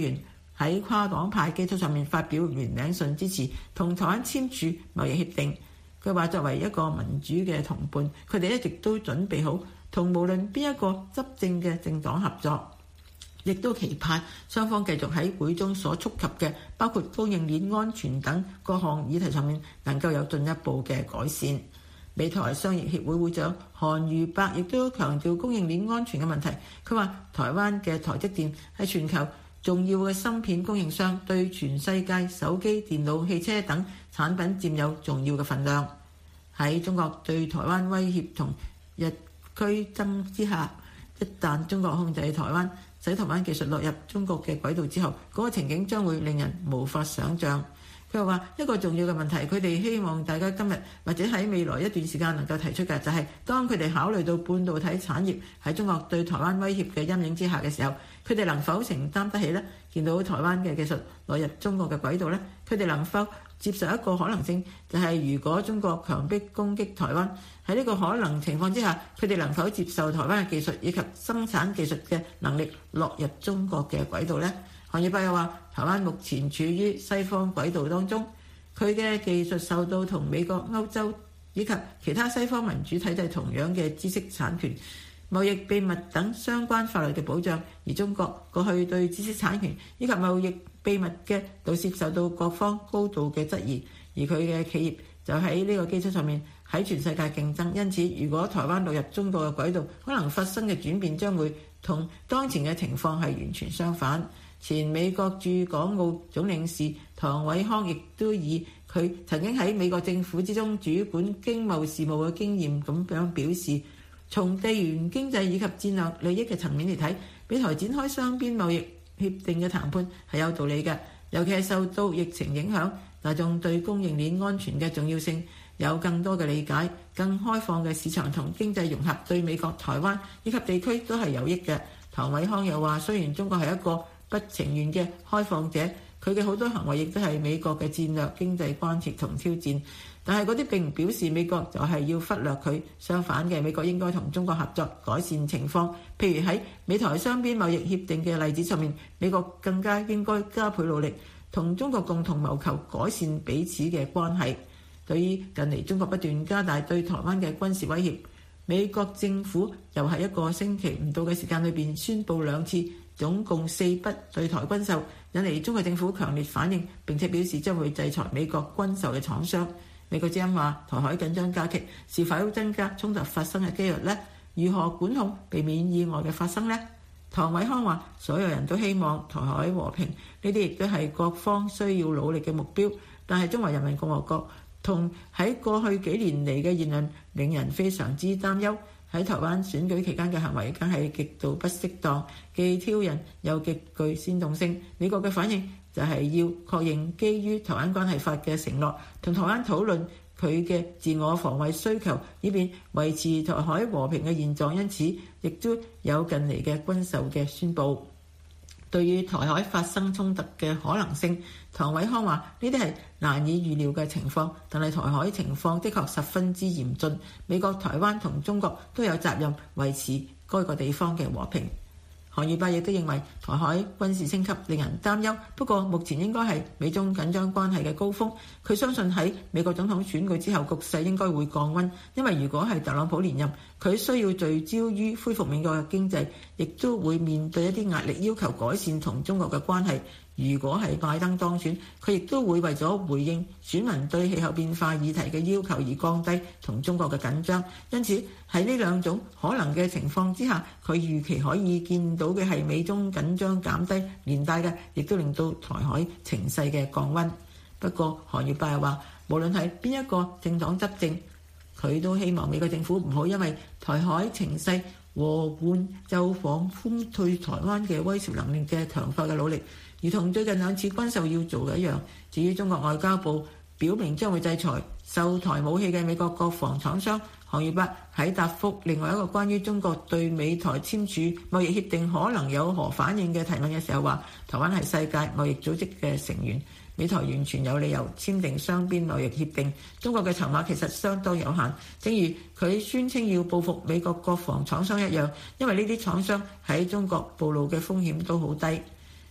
喺跨黨派基礎上面發表聯名信支持同台灣簽署貿易協定。佢話作為一個民主嘅同伴，佢哋一直都準備好同無論邊一個執政嘅政黨合作，亦都期盼雙方繼續喺會中所觸及嘅包括供應鏈安全等各項議題上面能夠有進一步嘅改善。美台商業協會會長韓如伯亦都強調供應鏈安全嘅問題。佢話台灣嘅台積電係全球重要嘅芯片供應商，對全世界手機、電腦、汽車等產品佔有重要嘅份量。喺中國對台灣威脅同日俱增之下，一旦中國控制台灣，使台灣技術落入中國嘅軌道之後，嗰個情景將會令人無法想像。佢又話一個重要嘅問題，佢哋希望大家今日或者喺未來一段時間能夠提出嘅，就係當佢哋考慮到半導體產業喺中國對台灣威脅嘅陰影之下嘅時候，佢哋能否承擔得起呢？見到台灣嘅技術落入中國嘅軌道呢，佢哋能否接受一個可能性，就係如果中國強迫攻擊台灣，喺呢個可能情況之下，佢哋能否接受台灣嘅技術以及生產技術嘅能力落入中國嘅軌道呢？韓業伯又話，台灣目前處於西方軌道當中，佢嘅技術受到同美國、歐洲以及其他西方民主體制同樣嘅知識產權、貿易秘密等相關法律嘅保障，而中國過去對知識產權以及貿易秘密嘅盜竊受到各方高度嘅質疑，而佢嘅企業就喺呢個基礎上面喺全世界競爭。因此，如果台灣落入中國嘅軌道，可能發生嘅轉變將會同當前嘅情況係完全相反。前美國駐港澳總領事唐偉康亦都以佢曾經喺美國政府之中主管經貿事務嘅經驗咁樣表示，從地緣經濟以及戰略利益嘅層面嚟睇，美台展開雙邊貿易協定嘅談判係有道理嘅。尤其係受到疫情影響，大眾對供應鏈安全嘅重要性有更多嘅理解，更開放嘅市場同經濟融合對美國、台灣以及地區都係有益嘅。唐偉康又話，雖然中國係一個不情願嘅開放者，佢嘅好多行為亦都係美國嘅戰略經濟關切同挑戰，但係嗰啲並唔表示美國就係要忽略佢，相反嘅，美國應該同中國合作改善情況。譬如喺美台雙邊貿易協定嘅例子上面，美國更加應該加倍努力，同中國共同謀求改善彼此嘅關係。對於近嚟中國不斷加大對台灣嘅軍事威脅，美國政府又喺一個星期唔到嘅時間裏邊宣布兩次，總共四筆對台軍售，引嚟中國政府強烈反應，並且表示將會制裁美國軍售嘅廠商。美國之音話，台海緊張加劇，是否增加衝突發生嘅機率呢？如何管控避免意外嘅發生呢？唐偉康話，所有人都希望台海和平，呢啲亦都係各方需要努力嘅目標。但係中華人民共和國同喺過去幾年嚟嘅言論令人非常之擔憂。喺台灣選舉期間嘅行為梗係極度不適當，既挑釁又極具煽動性。美國嘅反應就係要確認基於台灣關係法嘅承諾，同台灣討論佢嘅自我防衛需求，以便維持台海和平嘅現狀。因此，亦都有近嚟嘅軍售嘅宣佈。對於台海發生衝突嘅可能性，唐偉康話：呢啲係難以預料嘅情況，但係台海情況的確十分之嚴峻。美國、台灣同中國都有責任維持該個地方嘅和平。韓業伯亦都認為台海軍事升級令人擔憂，不過目前應該係美中緊張關係嘅高峰。佢相信喺美國總統選舉之後，局勢應該會降溫，因為如果係特朗普連任，佢需要聚焦於恢復美國嘅經濟，亦都會面對一啲壓力，要求改善同中國嘅關係。如果係拜登當選，佢亦都會為咗回應選民對氣候變化議題嘅要求而降低同中國嘅緊張。因此喺呢兩種可能嘅情況之下，佢預期可以見到嘅係美中緊張減低，連帶嘅亦都令到台海情勢嘅降溫。不過韓業伯又話，無論係邊一個政黨執政，佢都希望美國政府唔好因為台海情勢和緩就放寬對台灣嘅威懾能力嘅強化嘅努力，如同最近兩次軍售要做嘅一樣。至於中國外交部表明將會制裁售台武器嘅美國國防廠商，韓業伯喺答覆另外一個關於中國對美台簽署貿易協定可能有何反應嘅提問嘅時候話，台灣係世界貿易組織嘅成員，美台完全有理由簽訂雙邊貿易協定。中國嘅籌碼其實相當有限，正如佢宣稱要報復美國國防廠商一樣，因為呢啲廠商喺中國暴露嘅風險都好低。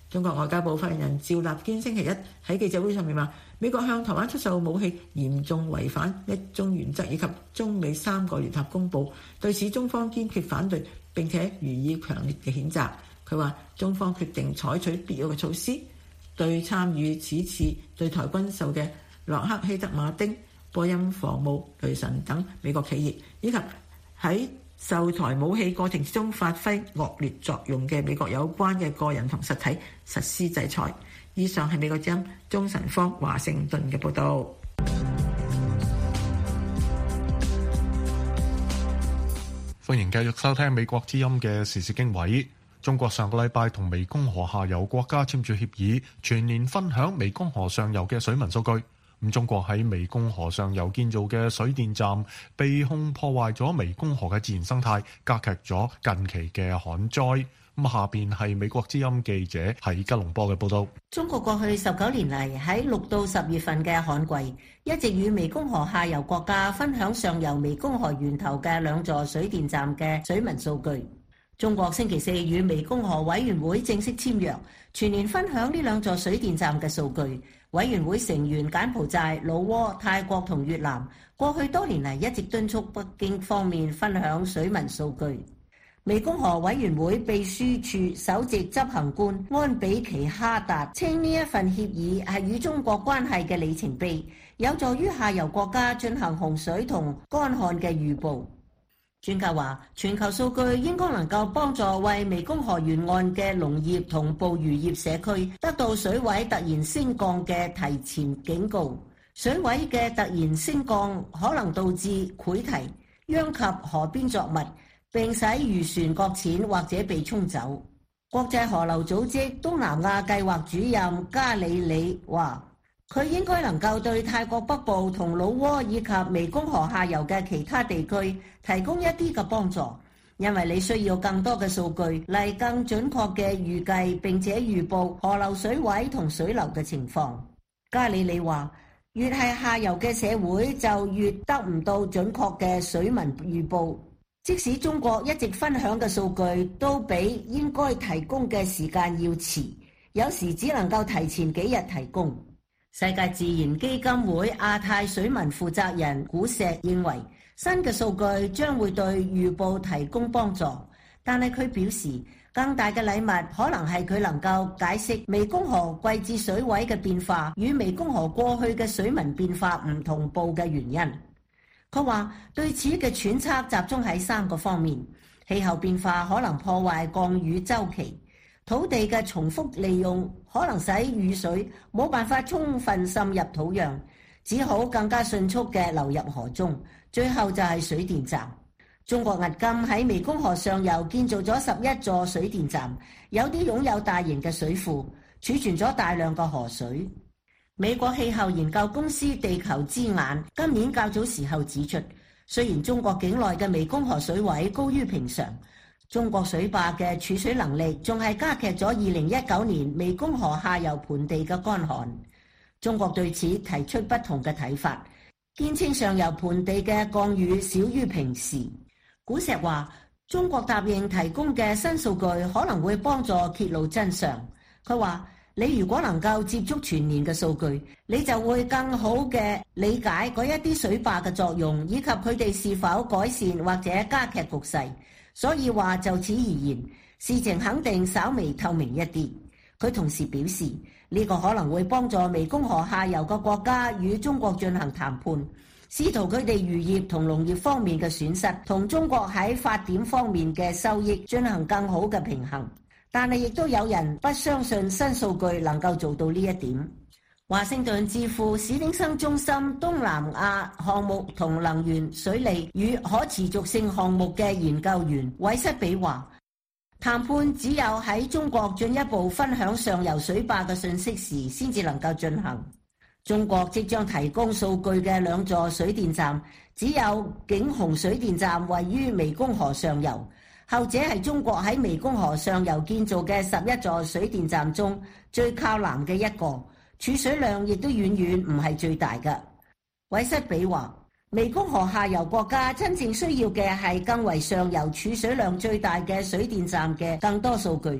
中國外交部發言人趙立堅星期一喺記者會上面話，美國向台灣出售武器嚴重違反一中原則以及中美三個聯合公報，對此中方堅決反對並且予以強烈嘅譴責。佢話中方決定採取必要嘅措施，對參與此次對台軍售嘅洛克希德馬丁、波音防務、雷神等美國企業，以及喺售台武器過程之中發揮惡劣作用嘅美國有關嘅個人同實體實施制裁。以上係美國之音中神方華盛頓嘅報導。 歡迎繼續收聽美國之音嘅時事經緯。中國上個禮拜同湄公河下游國家簽署協議，全年分享湄公河上游嘅水文數據。咁中國喺湄公河上游建造嘅水電站被控破壞咗湄公河嘅自然生態，加劇咗近期嘅旱災。咁下邊係美國之音記者喺吉隆坡嘅報道。 中國過去十九年嚟喺六到十月份嘅旱季，一直與湄公河下游國家分享上游湄公河源頭嘅兩座水電站嘅水文數據。中國星期四與湄公河委員會正式簽約，全年分享呢兩座水電站嘅數據。委員會成員柬埔寨、老撾、泰國同越南過去多年嚟一直敦促北京方面分享水文數據。湄公河委員會秘書處首席執行官安比奇哈達稱，呢一份協議係與中國關係嘅里程碑，有助於下游國家進行洪水同乾旱嘅預報。專家話，全球數據應該能夠幫助為湄公河沿岸嘅農業同捕魚業社區得到水位突然升降嘅提前警告。水位嘅突然升降可能導致潰堤，殃及河邊作物，並使漁船擱淺或者被沖走。國際河流組織東南亞計劃主任加里里話，佢應該能夠對泰國北部同老撾以及湄公河下游嘅其他地區提供一啲嘅幫助，因為你需要更多嘅數據嚟更準確嘅預計並且預報河流水位同水流嘅情況。加里里話，越係下游嘅社會就越得唔到準確嘅水文預報，即使中國一直分享嘅數據都比應該提供嘅時間要遲，有時只能夠提前幾日提供。世界自然基金會亞太水文負責人古石認為，新嘅數據將會對預報提供幫助，但係佢表示，更大嘅禮物可能係佢能夠解釋湄公河季節水位嘅變化與湄公河過去嘅水文變化唔同步嘅原因。佢話對此嘅揣測集中喺三個方面：氣候變化可能破壞降雨週期，土地嘅重複利用可能使雨水冇辦法充分滲入土壤，只好更加迅速嘅流入河中。最後就係水電站。中國迄今喺湄公河上游建造咗十一座水電站，有啲擁有大型嘅水庫，儲存咗大量嘅河水。美國氣候研究公司地球之眼今年較早時候指出，雖然中國境內嘅湄公河水位高於平常，中國水壩嘅儲水能力仲係加劇咗二零一九年湄公河下游盆地嘅乾旱。中國對此提出不同嘅睇法，堅稱上游盆地嘅降雨少於平時。古石話，中國答應提供嘅新數據可能會幫助揭露真相。佢話，你如果能夠接觸全年嘅數據，你就會更好嘅理解嗰一啲水壩嘅作用，以及佢哋是否改善或者加劇局勢。所以話就此而言，事情肯定稍微透明一啲。佢同時表示，呢個可能會幫助湄公河下游嘅國家與中國進行談判，試圖佢哋漁業同農業方面嘅損失同中國喺發電方面嘅收益進行更好嘅平衡。但係亦都有人不相信新數據能夠做到呢一點。華盛頓智庫史丁生中心東南亞項目同能源、水利與可持續性項目嘅研究員韋瑟比話，談判只有喺中國進一步分享上游水壩嘅信息時先至能夠進行。中國即將提供數據嘅兩座水電站，只有景洪水電站位於湄公河上游，後者係中國喺湄公河上游建造嘅十一座水電站中最靠南嘅一個，儲水量亦都遠遠唔係最大嘅。韋瑟比話，湄公河下游國家真正需要嘅係更為上游儲水量最大嘅水電站嘅更多數據，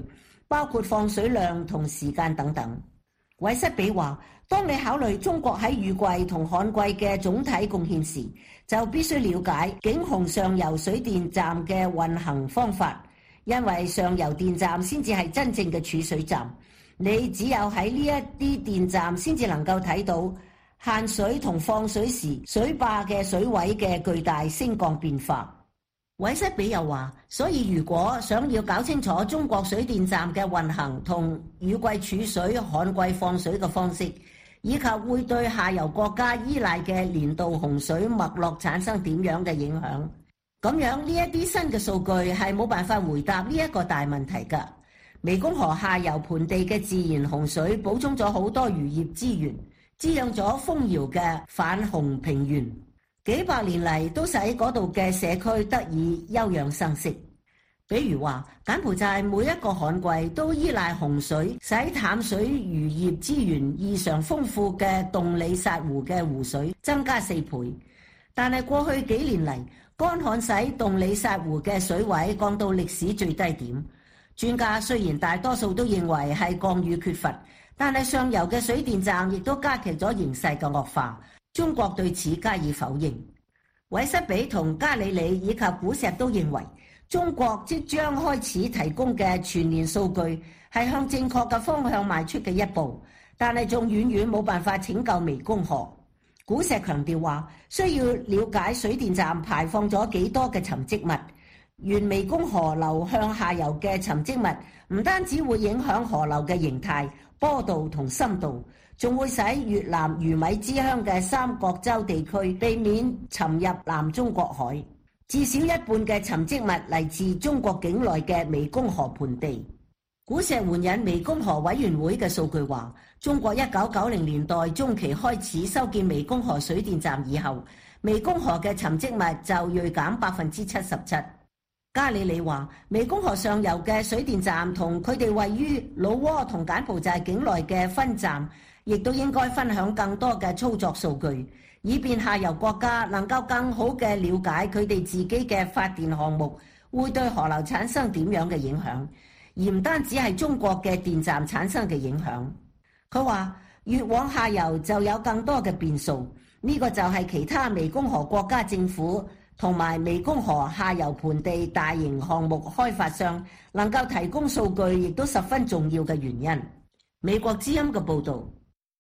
包括放水量同時間等等。韋塞比話，當你考慮中國喺雨季同旱季嘅總體貢獻時，就必須了解景洪上游水電站嘅運行方法，因為上游電站先至係真正嘅儲水站。你只有喺呢一啲電站先至能夠睇到限水同放水時水壩嘅水位嘅巨大升降變化。韋塞比又話，所以如果想要搞清楚中國水電站嘅運行同雨季儲水、旱季放水嘅方式，以及會對下游國家依賴嘅年度洪水脈絡產生點樣嘅影響，咁樣呢一啲新嘅數據係冇辦法回答呢一個大問題㗎。湄公河下游盆地嘅自然洪水補充咗好多漁業資源，滋養咗豐饒嘅反洪平原，幾百年嚟都使嗰度嘅社區得以休養生息。比如話，柬埔寨每一個旱季都依賴洪水，使淡水漁業資源異常豐富嘅洞里薩湖嘅湖水增加四倍。但係過去幾年嚟，乾旱使洞里薩湖嘅水位降到歷史最低點。專家雖然大多數都認為係降雨缺乏，但係上游嘅水電站亦都加劇咗形勢嘅惡化。中國對此加以否認。韋塞比同加里里以及古石都認為，中國即將開始提供嘅全年數據係向正確嘅方向邁出嘅一步，但係仲遠遠冇辦法拯救湄公河。古石強調話，需要了解水電站排放咗幾多嘅沉積物。沿湄公河流向下游嘅沉積物唔單止會影響河流嘅形態、坡度同深度，仲會使越南魚米之鄉嘅三角洲地區避免沉入南中國海。至少一半嘅沉積物嚟自中國境內嘅湄公河盆地。古石援引湄公河委員會嘅數據話，中國一九九零年代中期開始修建湄公河水電站以後，湄公河嘅沉積物就銳減百分之七十七。加里里話，湄公河上游嘅水電站同佢哋位於老撾同柬埔寨境內嘅分站，亦都應該分享更多嘅操作數據，以便下游國家能夠更好嘅了解佢哋自己嘅發電項目會對河流產生點樣嘅影響，而唔單止係中國嘅電站產生嘅影響。佢話，越往下游就有更多嘅變數，呢個就係其他湄公河國家政府同埋湄公河下游盆地大型項目開發商能夠提供數據，亦都十分重要嘅原因。美國之音嘅報導。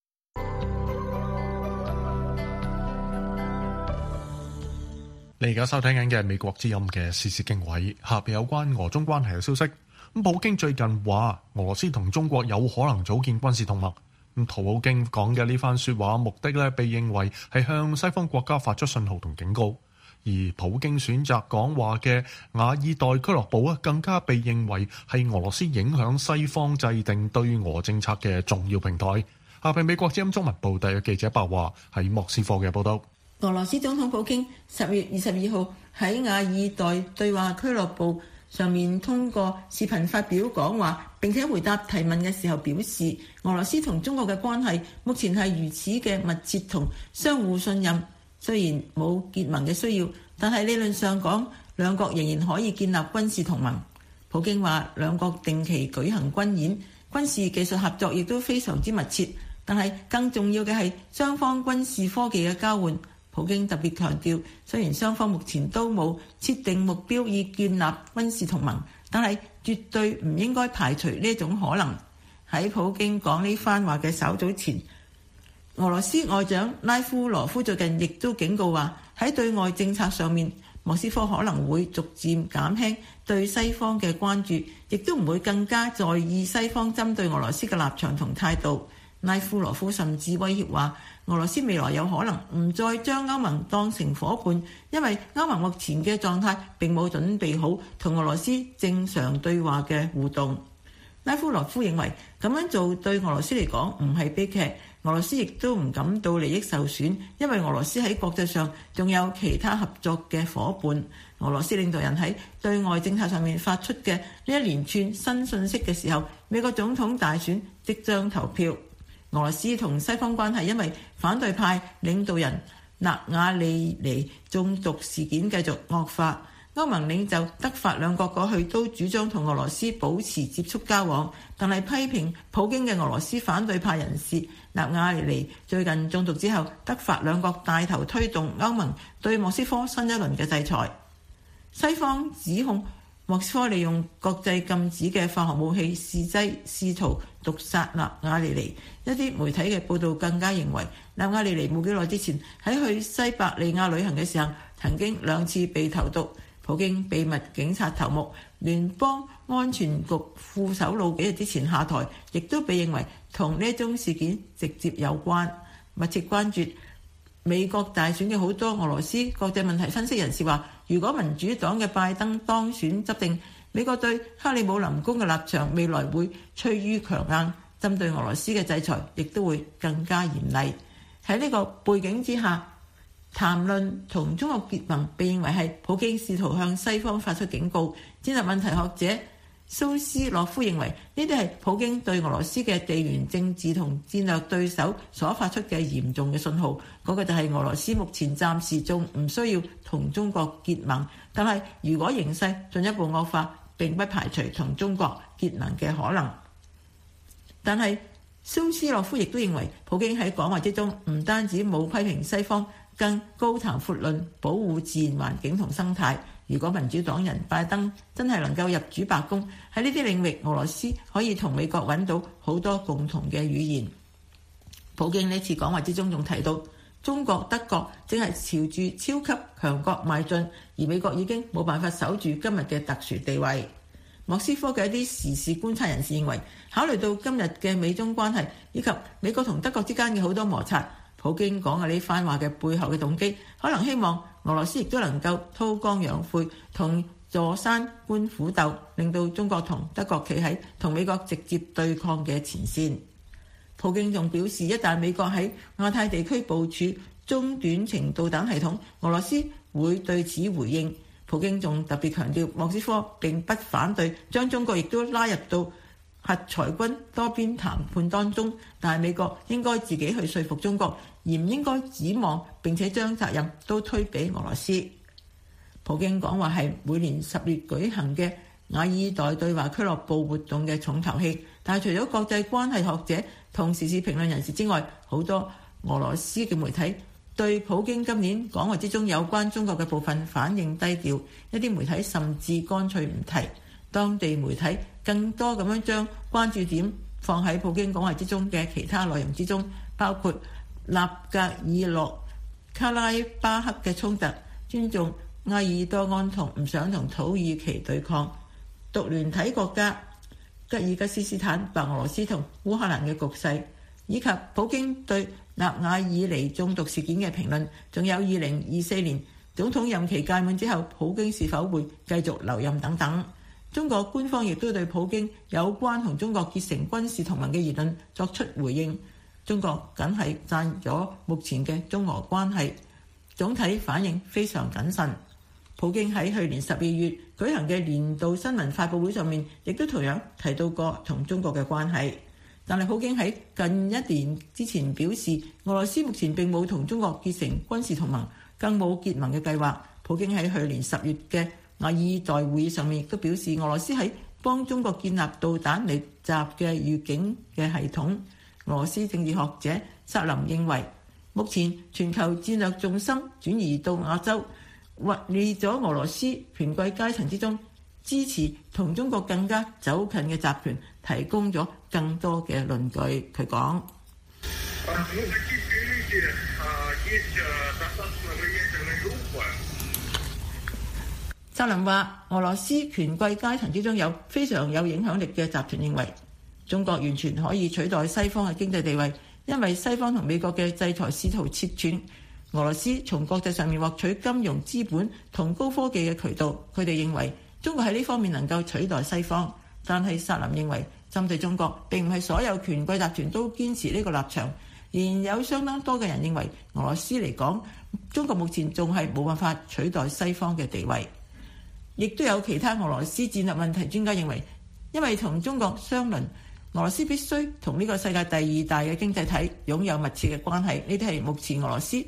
你而家收聽緊嘅美國之音嘅時事經緯，下邊有關俄中關係嘅消息。咁普京最近話俄羅斯同中國有可能組建軍事同盟。咁圖普京講嘅呢番說話目的咧，被認為係向西方國家發出信號同警告。而普京選擇講話嘅瓦爾代俱樂部啊，更加被認為係俄羅斯影響西方制定對俄政策嘅重要平台。下邊美國之音中文部特約記者白話喺莫斯科嘅報道。 俄羅斯總統普京十月二十二號喺瓦爾代對話俱樂部上面通過視頻發表講話，並且回答提問嘅時候表示，俄羅斯同中國嘅關係目前係如此嘅密切同相互信任。雖然冇結盟嘅需要，但係理論上講，兩國仍然可以建立軍事同盟。普京話，兩國定期舉行軍演，軍事技術合作亦都非常之密切。但係更重要嘅係雙方軍事科技嘅交換。普京特別強調，雖然雙方目前都冇設定目標以建立軍事同盟，但係絕對唔應該排除呢種可能。喺普京講呢番話嘅稍早前，俄羅斯外長拉夫羅夫最近亦都警告話，喺對外政策上面，莫斯科可能會逐漸減輕對西方嘅關注，亦都唔會更加在意西方針對俄羅斯嘅立場同態度。拉夫羅夫甚至威脅話，俄羅斯未來有可能唔再將歐盟當成夥伴，因為歐盟目前嘅狀態並冇準備好同俄羅斯正常對話嘅互動。拉夫羅夫認為咁樣做對俄羅斯嚟講唔係悲劇，俄羅斯亦都唔感到利益受損，因為俄羅斯喺國際上仲有其他合作嘅夥伴。俄羅斯領導人喺對外政策上面發出嘅呢一連串新信息嘅時候，美國總統大選即將投票。俄羅斯同西方關係因為反對派領導人納瓦利尼中毒事件繼續惡化，歐歐盟領袖德法兩國過去都主張同俄羅斯保持接觸交往，但係批評普京嘅俄羅斯反對派人士納瓦尼尼最近中毒之後，德法兩國帶頭推動歐盟對莫斯科新一輪嘅制裁。西方指控莫斯科利用國際禁止嘅化學武器試劑，試圖毒殺納瓦尼尼。一啲媒體嘅報道更加認為，納瓦尼尼冇幾耐之前喺去西伯利亞旅行嘅時候，曾經兩次被投毒。普京秘密警察頭目、聯邦安全局副首腦幾日之前下台，亦都被認為同呢宗事件直接有關。密切關注美國大選嘅好多俄羅斯國際問題分析人士話，如果民主黨嘅拜登當選執政，美國對克里姆林宮嘅立場未來會趨於強硬，針對俄羅斯嘅制裁亦都會更加嚴厲。喺呢個背景之下，談論同中國結盟被認為係普京試圖向西方發出警告。戰略問題學者蘇斯洛夫認為，呢啲係普京對俄羅斯嘅地緣政治同戰略對手所發出嘅嚴重嘅信號。嗰個就係俄羅斯目前暫時仲唔需要同中國結盟，但係如果形勢進一步惡化，並不排除同中國結盟嘅可能。但係蘇斯洛夫亦都認為，普京喺講話之中唔單止冇批評西方，更高談闊論保護自然環境同生態。如果民主黨人拜登真係能夠入主白宮，喺呢啲領域俄羅斯可以同美國揾到好多共同嘅語言。普京呢次講話之中仲提到，中國德國正係朝住超級強國邁進，而美國已經冇辦法守住今日嘅特殊地位。莫斯科嘅一啲時事觀察人士認為，考慮到今日嘅美中關係以及美國同德國之間嘅好多摩擦，普京講嘅呢番話嘅背後嘅動機，可能希望俄羅斯亦都能夠韜光養晦，同坐山觀虎鬥，令到中國同德國企喺同美國直接對抗嘅前線。普京仲表示，一旦美國喺亞太地區部署中短程導彈系統，俄羅斯會對此回應。普京仲特別強調，莫斯科並不反對將中國亦都拉入到核裁軍多邊談判當中，但係美國應該自己去說服中國，而唔應該指望並且將責任都推俾俄羅斯。普京講話係每年十月舉行嘅瓦爾代對話俱樂部活動嘅重頭戲，但係除咗國際關係學者同時事評論人士之外，好多俄羅斯嘅媒體對普京今年講話之中有關中國嘅部分反應低調，一啲媒體甚至乾脆唔提。當地媒體更多咁樣將關注點放喺普京講話之中嘅其他內容之中，包括納格爾諾卡拉巴克嘅衝突、尊重埃爾多安同唔想同土耳其對抗、獨聯體國家吉爾吉斯斯坦、白俄羅斯同烏克蘭嘅局勢，以及普京對納瓦爾尼中毒事件嘅評論，仲有二零二四年總統任期屆滿之後，普京是否會繼續留任等等。中國官方亦都對普京有關同中國結成軍事同盟嘅言論作出回應。中國梗係讚咗目前嘅中俄關係，總體反應非常謹慎。普京喺去年十二月舉行嘅年度新聞發佈會上面，亦都同樣提到過同中國嘅關係。但係普京喺近一年之前表示，俄羅斯目前並冇同中國結成軍事同盟，更冇結盟嘅計劃。普京喺去年十月嘅瓦爾代會議上面亦都表示，俄羅斯喺幫中國建立導彈嚟襲嘅預警嘅系統。俄羅斯政治學者薩林認為，目前全球戰略重心轉移到亞洲，為咗俄羅斯權貴階層之中支持同中國更加走近嘅集團提供咗更多嘅論據。佢講，薩林話，俄羅斯權貴階層之中有非常有影響力嘅集團認為，中國完全可以取代西方嘅經濟地位，因為西方同美國嘅制裁試圖切斷俄羅斯從國際上面獲取金融資本同高科技嘅渠道。佢哋認為中國喺呢方面能夠取代西方，但係薩林認為針對中國並唔係所有權貴集團都堅持呢個立場，仍然有相當多嘅人認為俄羅斯嚟講，中國目前仲係冇辦法取代西方嘅地位。亦都有其他俄羅斯戰略問題專家認為，因為同中國相鄰，俄羅斯必須同呢個世界第二大嘅經濟體擁有密切嘅關係。呢啲係目前俄羅斯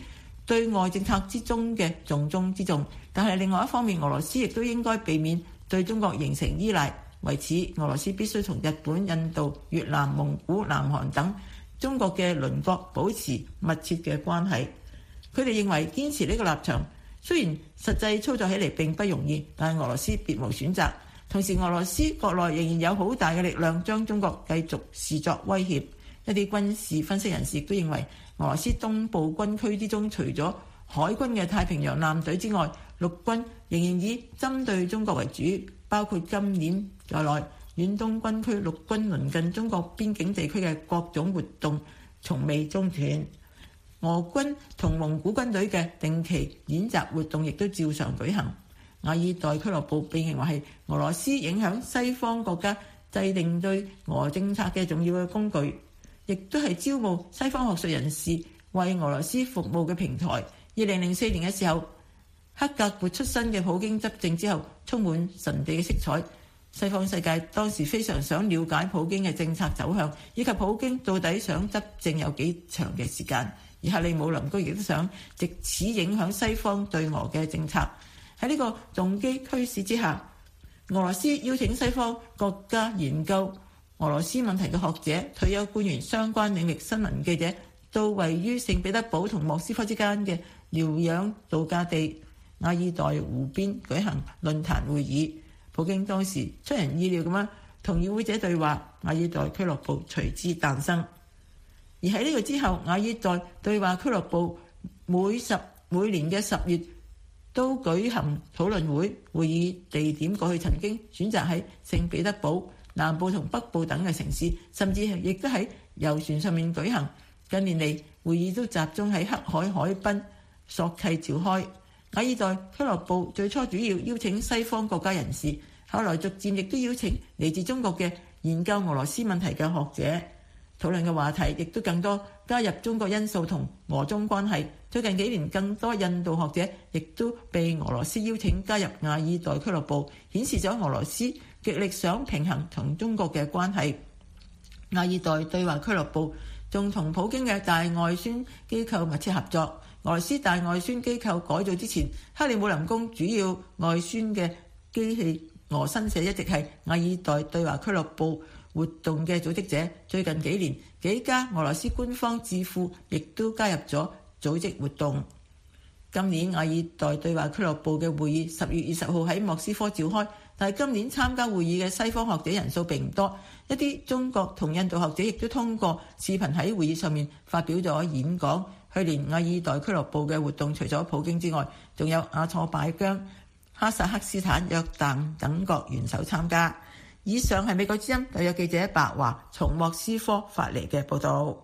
對外政策之中嘅重中之重。但係另外一方面，俄羅斯亦都應該避免對中國形成依賴。為此，俄羅斯必須同日本、印度、越南、蒙古、南韓等中國嘅鄰國保持密切嘅關係。佢哋認為堅持呢個立場，雖然實際操作起嚟並不容易，但係俄羅斯別無選擇。同時，俄羅斯國內仍然有好大嘅力量將中國繼續視作威脅。一啲軍事分析人士亦都認為，俄羅斯東部軍區之中，除咗海軍嘅太平洋艦隊之外，陸軍仍然以針對中國為主，包括今年在內，遠東軍區陸軍鄰近中國邊境地區嘅各種活動從未中斷。俄軍同蒙古軍隊嘅定期演習活動亦都照常舉行。瓦爾代俱樂部被認為係俄羅斯影響西方國家制定對俄政策嘅重要嘅工具，亦都係招募西方學術人士為俄羅斯服務嘅平台。二零零四年嘅時候，克格勃出身嘅普京執政之後，充滿神秘嘅色彩。西方世界當時非常想了解普京嘅政策走向，以及普京到底想執政有幾長嘅時間。而克里姆林宮亦都想藉此影響西方對俄嘅政策。喺呢個動機驅使之下，俄羅斯邀請西方國家研究俄羅斯問題嘅學者、退休官員、相關領域新聞記者，到位於聖彼得堡同莫斯科之間嘅療養度假地瓦爾代湖邊舉行論壇會議。普京當時出人意料咁樣同與會者對話，瓦爾代俱樂部隨之誕生。而喺呢個之後，瓦爾代對話俱樂部每十每年嘅十月都舉行討論會，會議地點過去曾經選擇喺聖彼得堡、南部同北部等嘅城市，甚至亦都喺遊船上面舉行。近年嚟，會議都集中喺黑海海濱索契召開。瓦爾代俱樂部最初主要邀請西方國家人士，後來逐漸亦都邀請嚟自中國嘅研究俄羅斯問題嘅學者。討論嘅話題亦都更多加入中國因素同俄中關係。最近幾年，更多印度學者亦都被俄羅斯邀請加入瓦爾代俱樂部，顯示咗俄羅斯極力想平衡同中國嘅關係。瓦爾代對話俱樂部仲同普京嘅大外宣機構密切合作。俄羅斯大外宣機構改造之前，克里姆林宮主要外宣嘅機器俄新社一直係瓦爾代對話俱樂部活動嘅組織者。最近幾年，幾家俄羅斯官方智庫亦都加入咗組織活動。今年瓦爾代對話俱樂部嘅會議十月二十號喺莫斯科召開，但係今年參加會議嘅西方學者人數並唔多。一啲中國同印度學者亦都通過視頻喺會議上面發表咗演講。去年瓦爾代俱樂部嘅活動除咗普京之外，仲有阿塞拜疆、哈薩克斯坦、約旦等國元首參加。以上係美國之音特約記者白華從莫斯科發嚟嘅報道。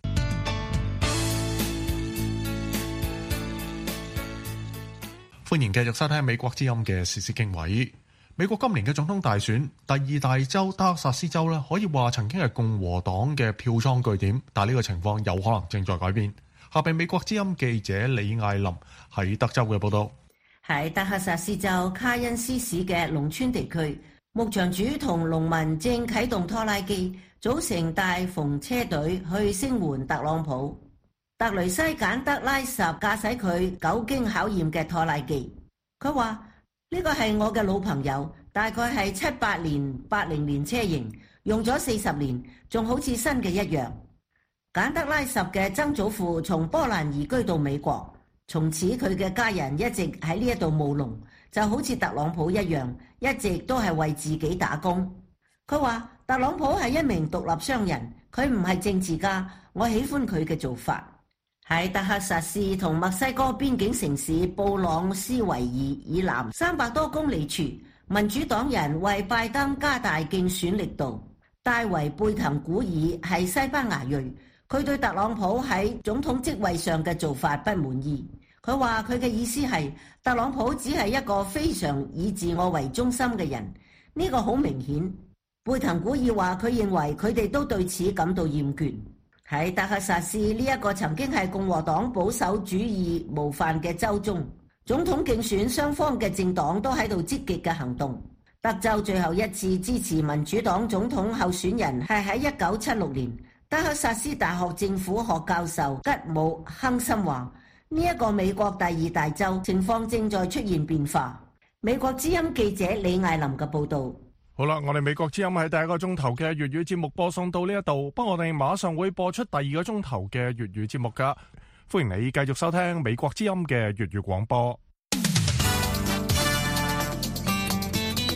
歡迎繼續收聽美國之音嘅時事經緯。美國今年嘅總統大選，第二大州德克薩斯州咧，可以話曾經係共和黨嘅票倉據點，但係呢個情況有可能正在改變。下邊美國之音記者李艾琳喺德州嘅報道。 喺德克薩斯州卡恩斯市嘅農村地區，牧場主同農民正啟動拖拉機，組成大篷車隊去聲援特朗普。特雷西簡德拉什駕駛佢久經考驗嘅拖拉機，佢話呢個係我嘅老朋友，大概係七八年八零年車型，用咗四十年，仲好似新嘅一樣。簡德拉什嘅曾祖父從波蘭移居到美國，從此佢嘅家人一直喺呢一度務農，就好似特朗普一樣，一直都係為自己打工。佢話特朗普係一名獨立商人，佢唔係政治家，我喜歡佢嘅做法。喺德克薩斯同墨西哥邊境城市布朗斯維爾以南三百多公里處，民主黨人為拜登加大競選力度。戴維貝滕古爾係西班牙裔，佢對特朗普喺總統職位上嘅做法不滿意。佢話佢嘅意思係特朗普只係一個非常以自我為中心嘅人，呢個好明顯。貝滕古爾話佢認為佢哋都對此感到厭倦。喺德克薩斯呢一個曾經係共和黨保守主義模範嘅州中，總統競選雙方嘅政黨都喺度積極嘅行動。德州最後一次支持民主黨總統候選人係喺一九七六年。德克薩斯大學政府學教授吉姆亨森話， 呢一個美國第二大州情況正在出現變化。美國之音記者李艾琳嘅報導。 好啦，我哋美國之音喺第一個鐘頭嘅粵語節目播送到呢一度，不過我哋馬上會播出第二個鐘頭嘅粵語節目㗎。歡迎你繼續收聽美國之音嘅粵語廣播。